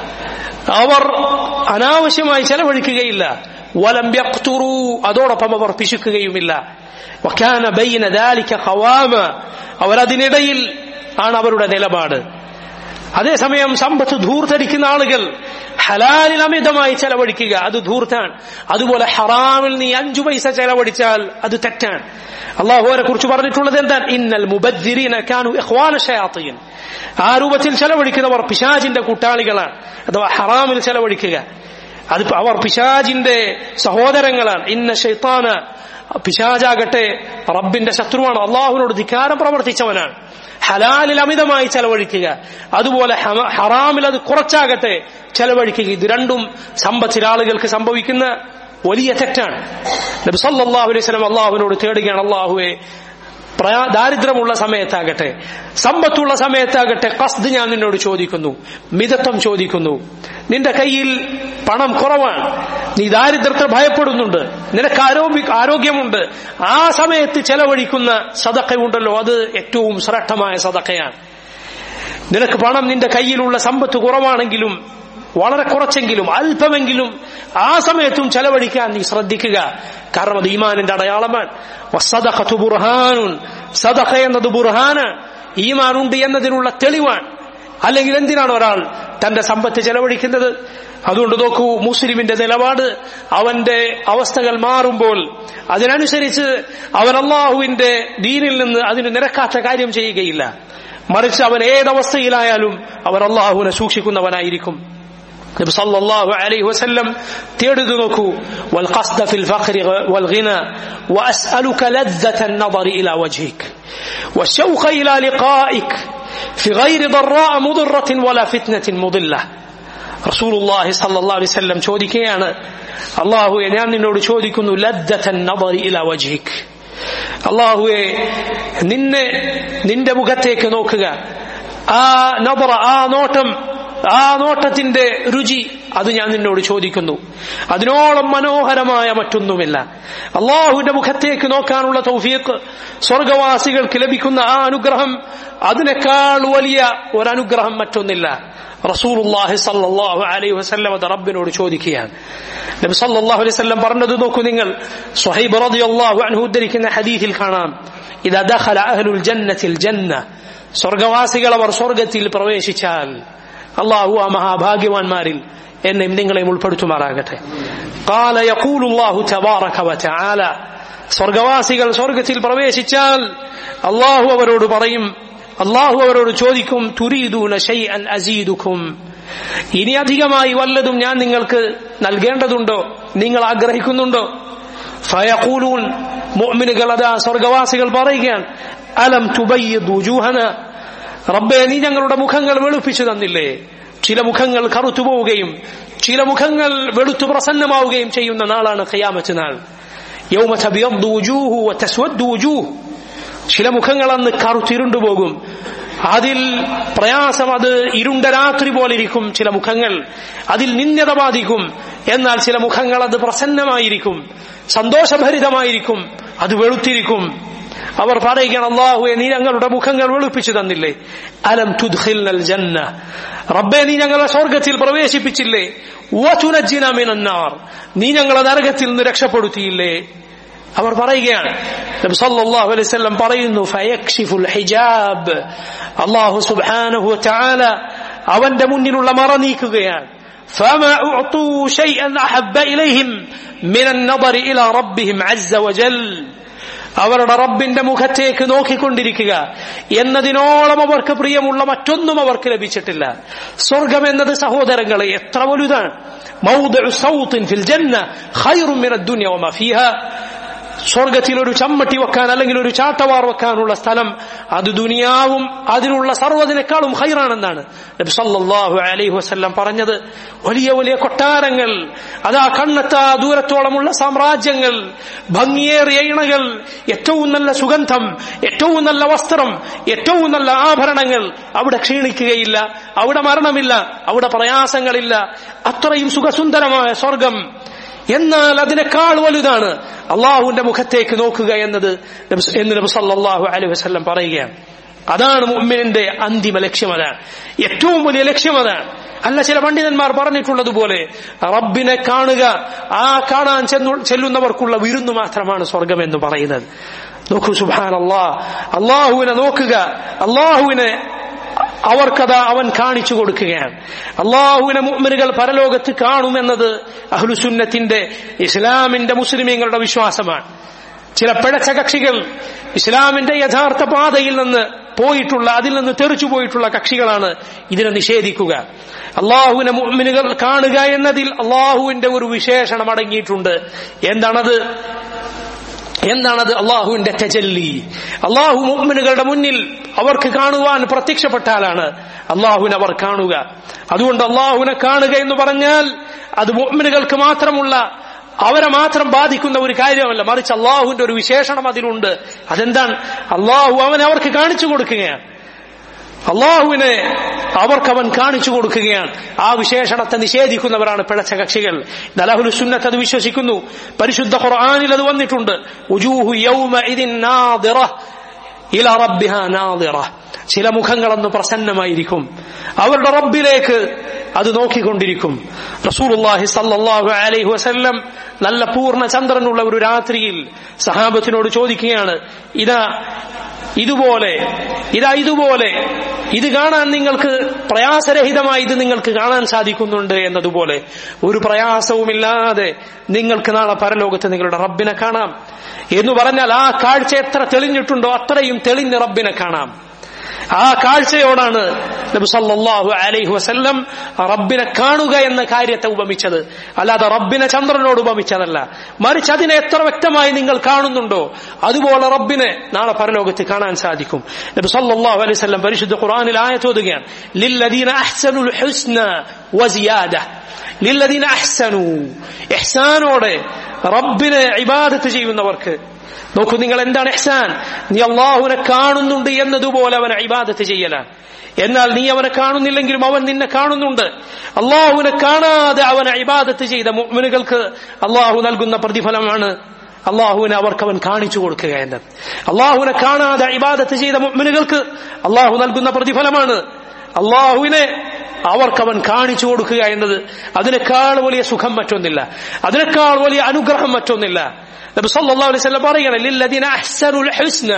Speaker 1: അവർ അനാവശ്യമായി ചെലവഴിക്കുകയില്ല. വലം യഖ്തുറു, അതോടൊപ്പം അവർ പിശുക്കുകയുമില്ല. വകാന ബൈന ദാലിക ഖവാമ, അവരതിനിടയിൽ ആണ് അവരുടെ നിലപാട്. അതേസമയം സമ്പത്ത് ധൂർത്തടിക്കുന്ന ആളുകൾ ഹലാലിൽ അമിതമായി ചെലവഴിക്കുക, അത് ധൂർത്താണ്. അതുപോലെ ഹറാമിൽ നീ അഞ്ചു പൈസ ചെലവഴിച്ചാൽ അത് തെറ്റാണ്. അള്ളാഹു അവരെ കുറിച്ച് പറഞ്ഞിട്ടുള്ളത് എന്താണ്? ഇന്നൽ മുബദ്ദിരീന കാനു ഇഖ്വാന ശയാത്തീൻ. ആ രൂപത്തിൽ ചെലവഴിക്കുന്നവർ പിശാചിന്റെ കൂട്ടാളികളാണ്. അഥവാ ഹറാമിൽ ചെലവഴിക്കുക, അത് അവർ പിശാചിന്റെ സഹോദരങ്ങളാണ്. ഇന്ന ശൈത്താന, പിശാചാകട്ടെ റബ്ബിന്റെ ശത്രുവാണ്, അള്ളാഹുവിനോട് ധിക്കാരം പ്രവർത്തിച്ചവനാണ്. ഹലാലിൽ അമിതമായി ചെലവഴിക്കുക, അതുപോലെ ഹറാമിൽ അത് കുറച്ചാകട്ടെ ചെലവഴിക്കുക, ഇത് രണ്ടും സമ്പത്തിൽ ആളുകൾക്ക് സംഭവിക്കുന്ന വലിയ തെറ്റാണ്. നബി സല്ലല്ലാഹു അലൈഹി വസല്ലം അള്ളാഹുവിനോട് തേടുകയാണ്, അള്ളാഹുവേ ദാരിദ്ര്യമുള്ള സമയത്താകട്ടെ സമ്പത്തുള്ള സമയത്താകട്ടെ ഖസ്ദ് ഞാൻ നിന്നോട് ചോദിക്കുന്നു, മിതത്വം ചോദിക്കുന്നു. നിന്റെ കയ്യിൽ പണം കുറവാണ്, നീ ദാരിദ്ര്യത്തെ ഭയപ്പെടുന്നുണ്ട്, നിനക്ക് ആരോഗ്യ ആരോഗ്യമുണ്ട്, ആ സമയത്ത് ചെലവഴിക്കുന്ന സദഖയുണ്ടല്ലോ അത് ഏറ്റവും ശ്രേഷ്ഠമായ സദഖയാണ്. നിനക്ക് പണം, നിന്റെ കയ്യിലുള്ള സമ്പത്ത് കുറവാണെങ്കിലും വളരെ കുറച്ചെങ്കിലും അല്പമെങ്കിലും ആ സമയത്തും ചെലവഴിക്കാൻ നീ ശ്രദ്ധിക്കുക. കാരണം അത് ഈമാനിന്റെ അടയാളമാണ്. വസ്സദഖതു ബുർഹാനുൻ, സദഖ എന്നത് ബുർഹാനാണ്, ഈമാനുണ്ട് എന്നതിനുള്ള തെളിവാണ്. അല്ലെങ്കിൽ എന്തിനാണ് ഒരാൾ തന്റെ സമ്പത്ത് ചെലവഴിക്കുന്നത്? അതുകൊണ്ട് നോക്കൂ, മുസ്ലിമിന്റെ നിലപാട് അവന്റെ അവസ്ഥകൾ മാറുമ്പോൾ അതിനനുസരിച്ച് അവൻ അള്ളാഹുവിന്റെ ദീനിൽ നിന്ന് അതിന് നിരക്കാത്ത കാര്യം ചെയ്യുകയില്ല. മറിച്ച് അവൻ ഏതവസ്ഥയിലായാലും അവൻ അള്ളാഹുവിനെ സൂക്ഷിക്കുന്നവനായിരിക്കും. നബി സല്ലല്ലാഹു അലൈഹി വസല്ലം തേടുന്നു നോക്കൂ, വൽ ഖസ്ദ ഫിൽ ഫഖ്രി വൽ ഗിന വഅസ്അലുക ലദ്ദത അൻ-നദർ ഇലാ വജ്ഹിക വശൗഖ ഇലാ ലിഖാഇക ഫി ഗൈരി ضراء മുദറة വലാ ഫിത്നة മുദില്ല. റസൂലുള്ളാഹി സല്ലല്ലാഹു അലൈഹി വസല്ലം ചോദിക്കുകയാണ്, അല്ലാഹുവേ ഞാൻ നിന്നോട് ചോദിക്കുന്നു, ലദ്ദത അൻ-നദർ ഇലാ വജ്ഹിക, അല്ലാഹുവേ നിന്നെ നിന്റെ മുഖത്തേക്ക് നോക്കുക, ആ നദറ, ആ നോട്ടം, ആ നോട്ടത്തിന്റെ രുചി, അത് ഞാൻ നിന്നോട് ചോദിക്കുന്നു. അതിനോളം മനോഹരമായ മറ്റൊന്നുമില്ല. അള്ളാഹുവിന്റെ മുഖത്തേക്ക് നോക്കാനുള്ള തൗഫീഖ്, സ്വർഗവാസികൾക്ക് ലഭിക്കുന്ന ആ അനുഗ്രഹം, അതിനേക്കാൾ വലിയ ഒരനുഗ്രഹം മറ്റൊന്നില്ല. റസൂലുള്ളാഹി സ്വല്ലല്ലാഹു അലൈഹി വസല്ലം അത് റബ്ബിനോട് ചോദിക്കുകയാണ്. നബി സല്ലല്ലാഹു അലൈഹി വസല്ലം പറഞ്ഞത് നോക്കൂ നിങ്ങൾ, സ്വഹൈബ് റളിയല്ലാഹു അൻഹു ഉദ്ധരിക്കുന്ന ഹദീസിൽ കാണാം, ഇദാ ദഖല അഹ്ലുൽ ജന്നത്തിൽ ജന്ന, സ്വർഗവാസികൾ അവർ സ്വർഗത്തിൽ പ്രവേശിച്ചാൽ, അല്ലാഹു ആ മഹാഭാഗ്യവാന്മാരിൽ എന്നെയും നിങ്ങളെയും ഉൾപ്പെടുത്തുമാറാകട്ടെ. ഖാല യഖൂലുല്ലാഹു തബാറക വതആല, സ്വർഗവാസികൾ സ്വർഗത്തിൽ പ്രവേശിച്ചാൽ അല്ലാഹു അവരോട് പറയും, അല്ലാഹു അവരോട് ചോദിക്കും, തുരീദൂന ശൈഅൻ അസീദുക്കും, ഇനി അധികമായി വല്ലതും ഞാൻ നിങ്ങൾക്ക് നൽകേണ്ടതുണ്ടോ, നിങ്ങൾ ആഗ്രഹിക്കുന്നുണ്ടോ? ഫയഖൂലൂൻ, മുഅ്മിനുകൾ അതാ സ്വർഗവാസികൾ പറയുകയാണ്, അലം തുബയ്യിദ് വുജൂഹന, റബ്ബേ നീ ഞങ്ങളുടെ മുഖങ്ങൾ വെളുപ്പിച്ചു തന്നില്ലേ? ചില മുഖങ്ങൾ കറുത്തു പോവുകയും ചില മുഖങ്ങൾ വെളുത്തു പ്രസന്നമാവുകയും ചെയ്യുന്ന നാളാണ് ഖിയാമത്ത് നാൾ. യൗമ തബിയദ്ദു വുജൂഹു വതസ്വദ്ദു വുജൂഹ്, ചില മുഖങ്ങൾ അന്ന് കറുത്തിരുണ്ടു പോകും, അതിൽ പ്രയാസം, അത് ഇരുണ്ട രാത്രി പോലിരിക്കും. ചില മുഖങ്ങൾ അതിൽ നിന്ദ്യത ബാധിക്കും. എന്നാൽ ചില മുഖങ്ങൾ അത് പ്രസന്നമായിരിക്കും, സന്തോഷഭരിതമായിരിക്കും, അത് വെളുത്തിരിക്കും. അവർ പറയുകയാണ്, അല്ലാഹുവേ നീ ഞങ്ങളുടെ മുഖങ്ങൾ വെളുപ്പിച്ചു തന്നില്ലേ? അലം തുദ്ഖിൽനൽ ജന്ന, റബ്ബേ നീ ഞങ്ങളെ സ്വർഗത്തിൽ പ്രവേശിപ്പിച്ചില്ലേ? വതുനജ്ജിനാ മിനൻ നാർ, നീ ഞങ്ങളെ നരകത്തിൽ നിന്ന് രക്ഷപ്പെടുത്തിയില്ലേ? അവർ പറയുകയാണ്. നബി സല്ലല്ലാഹു അലൈഹി വസല്ലം പറയുന്നു, ഫയക്ഷിഫുൽ ഹിജാബ്, അല്ലാഹു സുബ്ഹാനഹു വതആല അവന്റെ മുന്നിലുള്ള മറ നീക്കുകയാണ്. ഫമാ ഉഅതു ശൈഅൻ അഹബ്ബ ഇലൈഹിം മിനൻ നദരി ഇലാ റബ്ബിഹിം അസ്സ വജൽ, അവരുടെ റബ്ബിന്റെ മുഖത്തേക്ക് നോക്കിക്കൊണ്ടിരിക്കുക എന്നതിനോളം അവർക്ക് പ്രിയമുള്ള മറ്റൊന്നും അവർക്ക് ലഭിച്ചിട്ടില്ല. സ്വർഗം എന്നത് സഹോദരങ്ങളെ എത്ര വലുതാണ്! മൗദിഉ സൗത്തിൻ ഫിൽ ജന്ന ഖൈറുൻ മിനദ് ദുനിയ വമാ ഫീഹാ, സ്വർഗത്തിൽ ഒരു ചമ്മട്ടി വെക്കാൻ അല്ലെങ്കിൽ ഒരു ചാട്ടവാർ വെക്കാനുള്ള സ്ഥലം, അത് ദുനിയാവും അതിനുള്ള സർവ്വതിനേക്കാളും ഖൈറാണെന്നാണ് നബി സല്ലല്ലാഹു അലൈഹി വസല്ലം പറഞ്ഞത്. വലിയ വലിയ കൊട്ടാരങ്ങൾ, അതാ കണ്ണെത്താ ദൂരത്തോളമുള്ള സാമ്രാജ്യങ്ങൾ, ഭംഗിയേറിയ ഇണകൾ, ഏറ്റവും നല്ല സുഗന്ധം, ഏറ്റവും നല്ല വസ്ത്രം, ഏറ്റവും നല്ല ആഭരണങ്ങൾ, അവിടെ ക്ഷീണിക്കുകയില്ല, അവിടെ മരണമില്ല, അവിടെ പ്രയാസങ്ങളില്ല. അത്രയും സുഖസുന്ദരമായ സ്വർഗം. എന്നാൽ അതിനേക്കാൾ വലുതാണ് അള്ളാഹുവിന്റെ മുഖത്തേക്ക് നോക്കുക എന്നത് എന്ന് നബി സല്ലല്ലാഹു അലൈഹി വസല്ലം പറയുകയാണ്. അതാണ് മുഅ്മിനിന്റെ അന്തിമ ലക്ഷ്യം, അതാണ് ഏറ്റവും വലിയ ലക്ഷ്യം, അതാണ്. അല്ല, ചില പണ്ഡിതന്മാർ പറഞ്ഞിട്ടുള്ളതുപോലെ റബ്ബിനെ കാണുക, ആ കാണാൻ ചെല്ലുന്നവർക്കുള്ള വിരുന്നു മാത്രമാണ് സ്വർഗം എന്ന് പറയുന്നത്. നോക്കൂ, സുബ്ഹാനല്ലാഹ്, അള്ളാഹുവിനെ നോക്കുക, അള്ളാഹുവിനെ അവർക്കതാ അവൻ കാണിച്ചു കൊടുക്കുകയാണ്. അള്ളാഹുവിനെ മുഅ്മിനുകൾ പരലോകത്ത് കാണുമെന്നത് അഹ്ലുസുന്നത്തിന്റെ, ഇസ്ലാമിന്റെ, മുസ്ലിമീങ്ങളുടെ വിശ്വാസമാണ്. ചില പിഴച്ച കക്ഷികൾ, ഇസ്ലാമിന്റെ യഥാർത്ഥ പാതയിൽ നിന്ന് പോയിട്ടുള്ള, അതിൽ നിന്ന് തെറിച്ചു പോയിട്ടുള്ള കക്ഷികളാണ് ഇതിനെ നിഷേധിക്കുക. അള്ളാഹുവിനെ മുഅ്മിനുകൾ കാണുക എന്നതിൽ അള്ളാഹുവിന്റെ ഒരു വിശേഷണം അടങ്ങിയിട്ടുണ്ട്. എന്താണത്? എന്താണത്? അള്ളാഹുവിന്റെ തജല്ലി. അള്ളാഹു മുഅ്മിനുകളുടെ മുന്നിൽ അവർക്ക് കാണുവാൻ പ്രത്യക്ഷപ്പെട്ടാലാണ് അള്ളാഹുവിനെ അവർ കാണുക. അതുകൊണ്ട് അള്ളാഹുവിനെ കാണുക എന്ന് പറഞ്ഞാൽ അത് മുഅ്മിനുകൾക്ക് മാത്രമുള്ള, അവരെ മാത്രം ബാധിക്കുന്ന ഒരു കാര്യമല്ല, മറിച്ച് അള്ളാഹുവിന്റെ ഒരു വിശേഷണം അതിലുണ്ട്. അതെന്താണ്? അള്ളാഹു അവനെ അവർക്ക് കാണിച്ചു കൊടുക്കുകയാണ്. അള്ളാഹുവിനെ അവർക്ക് അവൻ കാണിച്ചു കൊടുക്കുകയാണ്. ആ വിശേഷണത്തെ നിഷേധിക്കുന്നവരാണ് പിഴച്ച കക്ഷികൾ. അഹ്ലു സുന്നത്ത് അത് വിശ്വസിക്കുന്നു. പരിശുദ്ധ ഖുർആനിൽ അത് വന്നിട്ടുണ്ട്. വുജൂഹു യൗമഇദിൻ നാദിറ ഇലാ റബ്ബിഹാ നാദിറ, ചില മുഖങ്ങളൊന്ന് പ്രസന്നമായിരിക്കും, അവരുടെ റബ്ബിലേക്ക് അത് നോക്കിക്കൊണ്ടിരിക്കും. റസൂലുള്ളാഹി സല്ലല്ലാഹു അലൈഹി വസല്ലം നല്ല പൂർണ്ണ ചന്ദ്രനുള്ള ഒരു രാത്രിയിൽ സഹാബത്തിനോട് ചോദിക്കുകയാണ്, ഇതാ ഇതുപോലെ ഇതാ ഇതുപോലെ ഇത് കാണാൻ നിങ്ങൾക്ക് പ്രയാസരഹിതമായി ഇത് നിങ്ങൾക്ക് കാണാൻ സാധിക്കുന്നുണ്ട് എന്നതുപോലെ ഒരു പ്രയാസവുമില്ലാതെ നിങ്ങൾക്ക് നാളെ പരലോകത്ത് നിങ്ങളുടെ റബ്ബിനെ കാണാം എന്ന് പറഞ്ഞാൽ ആ കാഴ്ച എത്ര തെളിഞ്ഞിട്ടുണ്ടോ അത്രയും തെളിഞ്ഞ് റബ്ബിനെ കാണാം. ആ കാഴ്ചയോടാണ് നബി സല്ലല്ലാഹു അലൈഹി വസല്ലം റബ്ബിനെ കാണുക എന്ന കാര്യത്തെ ഉപമിച്ചത്. അല്ലാതെ റബ്ബിനെ ചന്ദ്രനോട് ഉപമിച്ചതല്ല. മറിച്ച് അതിനെ എത്ര വ്യക്തമായി നിങ്ങൾ കാണുന്നുണ്ടോ അതുപോലെ റബ്ബിനെ നാളെ പരലോകത്ത് കാണാൻ സാധിക്കും. നബി സല്ലല്ലാഹു അലൈഹി വസല്ലം പരിശുദ്ധ ഖുർആനിൽ ആയത്ത് ഓതുകയാണ്, ലില്ലദീന അഹ്സനുൽ ഹുസ്ന വസിയാദ. ലില്ലദീന അഹ്സനു, ഇഹ്സാനോടെ റബ്ബിനെ ഇബാദത്ത് ചെയ്യുന്നവർക്ക്. നോക്കൂ, നിങ്ങൾ എന്താണ് ഇഹ്സാൻ? നീ അള്ളാഹുവിനെ കാണുന്നുണ്ട് എന്നതുപോലെ അവനെ ഇബാദത്ത് ചെയ്യലാണ്. എന്നാൽ നീ അവനെ കാണുന്നില്ലെങ്കിലും അവൻ നിന്നെ കാണുന്നുണ്ട്. അള്ളാഹുവിനെ കാണാതെ അവനെ ഇബാദത്ത് ചെയ്ത മുഅ്മിനുകൾക്ക് അള്ളാഹു നൽകുന്ന പ്രതിഫലമാണ് അള്ളാഹുവിനെ അവർക്ക് അവൻ കാണിച്ചു കൊടുക്കുക എന്നത്. അള്ളാഹുവിനെ കാണാതെ ഇബാദത്ത് ചെയ്ത മുഅ്മിനുകൾക്ക് അള്ളാഹു നൽകുന്ന പ്രതിഫലമാണ് അള്ളാഹുവിനെ അവർക്കവൻ കാണിച്ചു കൊടുക്കുക എന്നത്. അതിനേക്കാൾ വലിയ സുഖം മറ്റൊന്നില്ല, അതിനേക്കാൾ വലിയ അനുഗ്രഹം മറ്റൊന്നില്ല. നബി സല്ലല്ലാഹു അലൈഹി വസല്ലം പറയാണ്, ലില്ലദീന അഹ്സനുൽ ഹുസ്ന.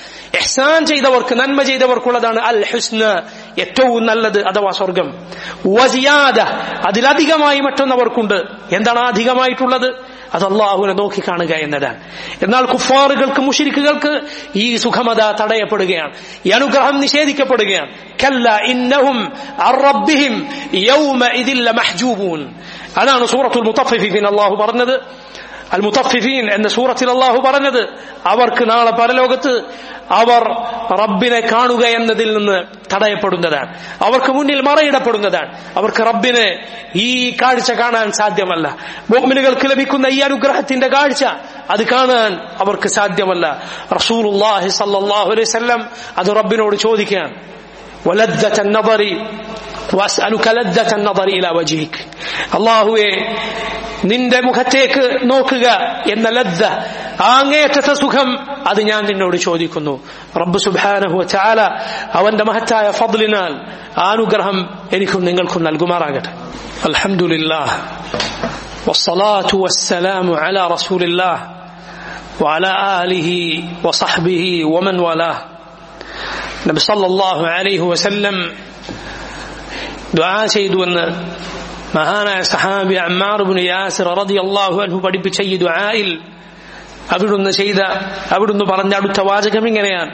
Speaker 1: ഇഹ്സാൻ ചെയ്തവർക്ക്, നന്മ ചെയ്തവർക്കുള്ളതാണ് അൽ ഹുസ്ന, ഏറ്റവും നല്ലത് അഥവാ സ്വർഗം. വസിയാദ, അതിലധികമായി മറ്റൊന്നവർക്കുണ്ട്. എന്താണ് അധികമായിട്ടുള്ളത്? അത് അള്ളാഹുവിനെ നോക്കിക്കാണുക എന്നതാണ്. എന്നാൽ കുഫാറുകൾക്ക്, മുശ്രിക്കുകൾക്ക് ഈ സുഖമത തടയപ്പെടുകയാണ്, ഈ അനുഗ്രഹം നിഷേധിക്കപ്പെടുകയാണ്. കല്ല ഇന്നഹും അർ റബ്ബിഹിം യൗമഇദിൻ ലമഹ്ജൂബൂൻ. അതാണ് സൂറത്തുൽ മുത്തഫിഫീൻ അള്ളാഹു പറഞ്ഞത്. അൽ മുത്തഫിഫീൻ എന്ന സൂറത്തിൽ അള്ളാഹു പറഞ്ഞത് അവർക്ക് നാളെ പരലോകത്ത് അവർ റബ്ബിനെ കാണുക എന്നതിൽ നിന്ന് തടയപ്പെടുന്നതാണ്, അവർക്ക് മുന്നിൽ മറയിടപ്പെടുന്നതാണ്. അവർക്ക് റബ്ബിനെ ഈ കാഴ്ച കാണാൻ സാധ്യമല്ല. മുഅ്മിനുകൾക്ക് ലഭിക്കുന്ന ഈ അനുഗ്രഹത്തിന്റെ കാഴ്ച അത് കാണാൻ അവർക്ക് സാധ്യമല്ല. റസൂലുള്ളാഹി സ്വല്ലല്ലാഹു അലൈഹി വസല്ലം അത് റബ്ബിനോട് ചോദിക്കുകയാണ്, വലദ്ദത്തൻ നദറി വഅസ്അലുക ലദ്ദത്തൻ നദറി ഇലാ വജ്ഹിക്. അല്ലാഹുവേ, നിന്റെ മുഖത്തേക്ക് നോക്കുക എന്ന ലദ്ദ, അങ്ങേയറ്റത്തെ സുഖം, അത് ഞാൻ നിന്നോട് ചോദിക്കുന്നു. റബ്ബ് സുബ്ഹാനഹു വ തആല അവന്റെ മഹത്തായ ഫദ്ലിനാൽ ആ അനുഗ്രഹം എനിക്കും നിങ്ങൾക്കും നൽകുമാറാകട്ടെ. അൽഹംദുലില്ലാഹ് വസ്സലാത്തു വസ്സലാമു അലാ റസൂലില്ലാഹ് വഅലാ ആലിഹി വസഹ്ബിഹി വമൻ വലാഹ്. നബി സല്ലല്ലാഹു അലൈഹി വസല്ലം ദുആ ചെയ്തുവെന്ന് മഹാനായ സഹാബി അമ്മാർ ഇബ്നു യാസിർ റളിയല്ലാഹു അൻഹു പഠിപ്പിച്ച ഈ ദുആയിൽ അവിടുന്ന് ചെയ്ത അവിടുന്ന് പറഞ്ഞ അടുത്ത വാചകം ഇങ്ങനെയാണ്,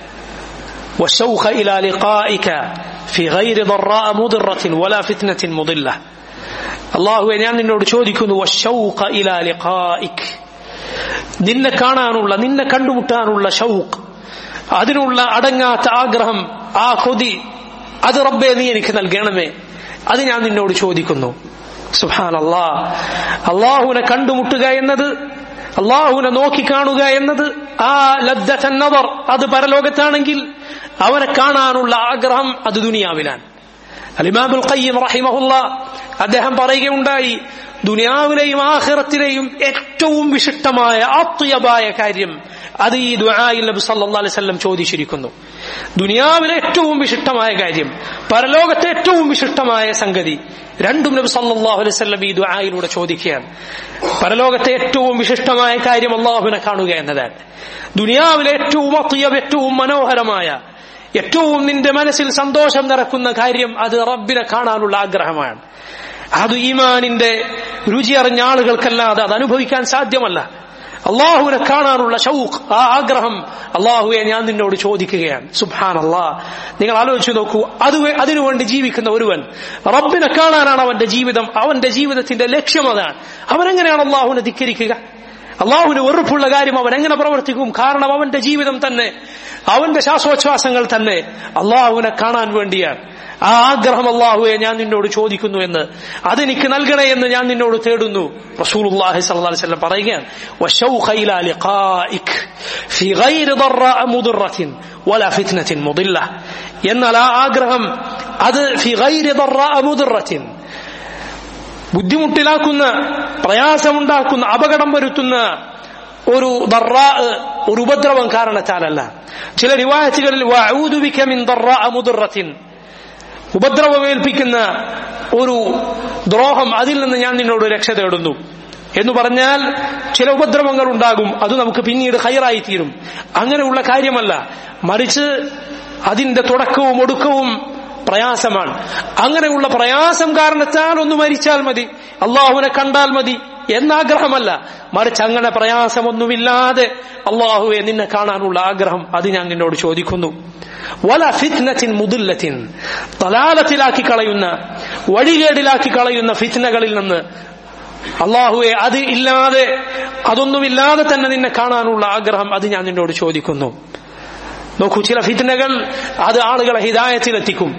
Speaker 1: വശൗഖ ഇലാ ലിഖാഇക ഫി ഗൈരി ദറാഅ മുദിറത്തിൻ വലാ ഫിത്നത്തിൻ മുദില്ല. അല്ലാഹുവേ, ഞാൻ നിന്നോട് ചോദിക്കുന്നു, വശൗഖ ഇലാ ലിഖാഇക, നിന്നെ കാണാനുള്ള, നിന്നെ കണ്ടുമുട്ടാനുള്ള ഷൗഖ്, അതിനുള്ള അടങ്ങാത്ത ആഗ്രഹം, ആ കൊതി, അത് റബ്ബേ നീ എനിക്ക് നൽകണമേ, അത് ഞാൻ നിന്നോട് ചോദിക്കുന്നു. സുബ്ഹാനല്ലാഹ്, അള്ളാഹുവിനെ കണ്ടുമുട്ടുക എന്നത്, അള്ളാഹുവിനെ നോക്കിക്കാണുക എന്നത്, ആ ലദ്ദത്തൻ നദർ അത് പരലോകത്താണെങ്കിൽ അവനെ കാണാനുള്ള ആഗ്രഹം അത് ദുനിയാവിലാണ്. അൽ-ഇമാമുൽ ഖയ്യിം റഹിമഹുല്ലാഹ് അദ്ദേഹം പറയുകയുണ്ടായി, ദുനിയാവിലെയും ആഖിറത്തിലെയും ഏറ്റവും വിശിഷ്ടമായ അത്യബായ കാര്യം അത് ഈ ദുആയിൽ നബി സല്ലല്ലാഹു അലൈഹി വസല്ലം ചോദിച്ചിരിക്കുന്നു. ദുനിയാവിലെ ഏറ്റവും വിശിഷ്ടമായ കാര്യം, പരലോകത്തെ ഏറ്റവും വിശിഷ്ടമായ സംഗതി, രണ്ടും നബി സല്ലല്ലാഹു അലൈഹി വസല്ലം ഈ ദുആയിലൂടെ ചോദിക്കുകയാണ്. പരലോകത്തെ ഏറ്റവും വിശിഷ്ടമായ കാര്യം അല്ലാഹുവിനെ കാണുക എന്നതാണ്. ദുനിയാവിലെ ഏറ്റവും അത്യബ്, ഏറ്റവും മനോഹരമായ, ഏറ്റവും നിന്റെ മനസ്സിൽ സന്തോഷം നിറക്കുന്ന കാര്യം അത് റബ്ബിനെ കാണാനുള്ള ആഗ്രഹമാണ്. അത് ഈമാനിന്റെ രുചി അറിഞ്ഞ ആളുകൾക്കല്ലാതെ അത് അനുഭവിക്കാൻ സാധ്യമല്ല. അള്ളാഹുവിനെ കാണാനുള്ള ഷൗഖ്, ആ ആഗ്രഹം, അള്ളാഹുവെ ഞാൻ നിന്നോട് ചോദിക്കുകയാണ്. സുബ്ഹാനല്ലാഹ്, നിങ്ങൾ ആലോചിച്ചു നോക്കൂ, അത് അതിനുവേണ്ടി ജീവിക്കുന്ന ഒരുവൻ, റബ്ബിനെ കാണാനാണ് അവന്റെ ജീവിതം, അവന്റെ ജീവിതത്തിന്റെ ലക്ഷ്യം അതാണ്. അവനെങ്ങനെയാണ് അള്ളാഹുവിനെ ധിക്കരിക്കുക? അള്ളാഹുവിന് വെറുപ്പുള്ള കാര്യം അവൻ എങ്ങനെ പ്രവർത്തിക്കും? കാരണം അവന്റെ ജീവിതം തന്നെ, അവന്റെ ശ്വാസോച്ഛ്വാസങ്ങൾ തന്നെ അള്ളാഹുവിനെ കാണാൻ വേണ്ടിയാണ്. ആ ആഗ്രഹം അല്ലാഹുവേ ഞാൻ നിന്നോട് ചോദിക്കുന്നു എന്ന്, അതെനിക്ക് നൽകണേ എന്ന് ഞാൻ നിന്നോട് തേടുന്നു. റസൂലുള്ളാഹി സ്വല്ലല്ലാഹു അലൈഹി വസല്ലം പറയുകയാണ്, വശൗഖ ഇലാ ലിഖാഇക ഫി ഗൈരി ദറാഅ മുദിറത്തിൻ വലാ ഫിത്നത്തിൻ മുദില്ല. എന്നാൽ ആ ആഗ്രഹം അത് ഫി ഗൈരി ദറാഅ മുദിറത്തിൻ, ബുദ്ധിമുട്ടിലാക്കുന്ന, പ്രയാസമുണ്ടാക്കുന്ന, അപകടം വരുത്തുന്ന ഒരു ദറാ, ഒരു ഉപദ്രവം കാരണത്താലല്ല. ചില റിവായത്തുകളിൽ വഅഊദു ബിക മിൻ ദറാഅ മുദിറത്തിൻ, ഉപദ്രവമേൽപ്പിക്കുന്ന ഒരു ദ്രോഹം, അതിൽ നിന്ന് ഞാൻ നിന്നോട് രക്ഷ തേടുന്നു എന്ന് പറഞ്ഞാൽ ചില ഉപദ്രവങ്ങൾ ഉണ്ടാകും, അത് നമുക്ക് പിന്നീട് ഖൈറായി തീരും. അങ്ങനെയുള്ള കാര്യമല്ല, മറിച്ച് അതിന്റെ തുടക്കവും ഒടുക്കവും പ്രയാസമാണ്. അങ്ങനെയുള്ള പ്രയാസം കാരണത്താൽ ഒന്ന് മരിച്ചാൽ മതി, അള്ളാഹുവിനെ കണ്ടാൽ മതി എന്നാഗ്രഹമല്ല, മറിച്ച് അങ്ങനെ പ്രയാസമൊന്നുമില്ലാതെ അള്ളാഹുവെ നിന്നെ കാണാനുള്ള ആഗ്രഹം, അത് ഞാൻ നിന്നോട് ചോദിക്കുന്നു. വല ഫിത്നത്തിൻ മുദില്ലത്തിൻ, തലാലത്തിലാക്കി കളയുന്ന, വഴികേടിലാക്കി കളയുന്ന ഫിത്നകളിൽ നിന്ന് അള്ളാഹുവെ അത് ഇല്ലാതെ, അതൊന്നുമില്ലാതെ തന്നെ നിന്നെ കാണാനുള്ള ആഗ്രഹം, അത് ഞാൻ നിന്നോട് ചോദിക്കുന്നു. നോക്കൂ, ചില ഫിത്നകൾ അത് ആളുകളെ ഹിദായത്തിലെത്തിക്കും.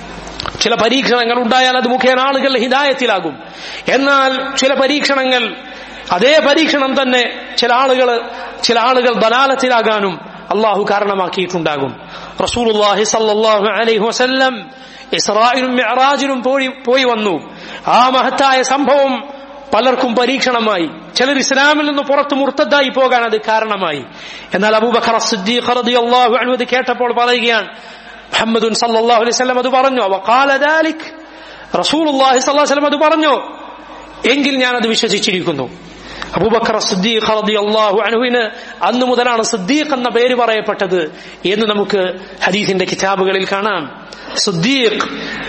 Speaker 1: ചില പരീക്ഷണങ്ങൾ ഉണ്ടായാൽ അത് മുഖേന ആളുകൾ ഹിദായത്തിലാകും. എന്നാൽ ചില പരീക്ഷണങ്ങൾ, അതേ പരീക്ഷണം തന്നെ ചില ആളുകൾ ചില ആളുകൾ ദലാലത്തിലാകാനും അള്ളാഹു കാരണമാക്കിയിട്ടുണ്ടാകും. റസൂലുള്ളാഹി സ്വല്ലല്ലാഹു അലൈഹി വസല്ലം ഇസ്രായിലും മിഅ്റാജിലും പോയി പോയി വന്നു. ആ മഹത്തായ സംഭവം പലർക്കും പരീക്ഷണമായി. ചിലർ ഇസ്ലാമിൽ നിന്ന് പുറത്ത് മുർത്തദ്ദായി പോകാൻ അത് കാരണമായി. എന്നാൽ അബൂബക്കർ സിദ്ദീഖ് റളിയല്ലാഹു അൻഹു അത് കേട്ടപ്പോൾ പറയുകയാണ്, മുഹമ്മദുൻ സല്ലല്ലാഹു അലൈഹി വസല്ലം അത് പറഞ്ഞു, വഖാല ദാലിക്, റസൂലുള്ളാഹി സ്വല്ലല്ലാഹു അലൈഹി വസല്ലം അത് പറഞ്ഞു, എങ്കിൽ ഞാൻ അത് വിശ്വസിച്ചിരിക്കുന്നു. അബൂബക്കർ സിദ്ദീഖ് റളിയല്ലാഹു അൻഹുവിന് അന്നു മുതലാണ് സിദ്ദീഖ് എന്ന പേര് പറയപ്പെട്ടത് എന്ന് നമുക്ക് ഹദീസിന്റെ കിതാബുകളിൽ കാണാം. സിദ്ദീഖ്,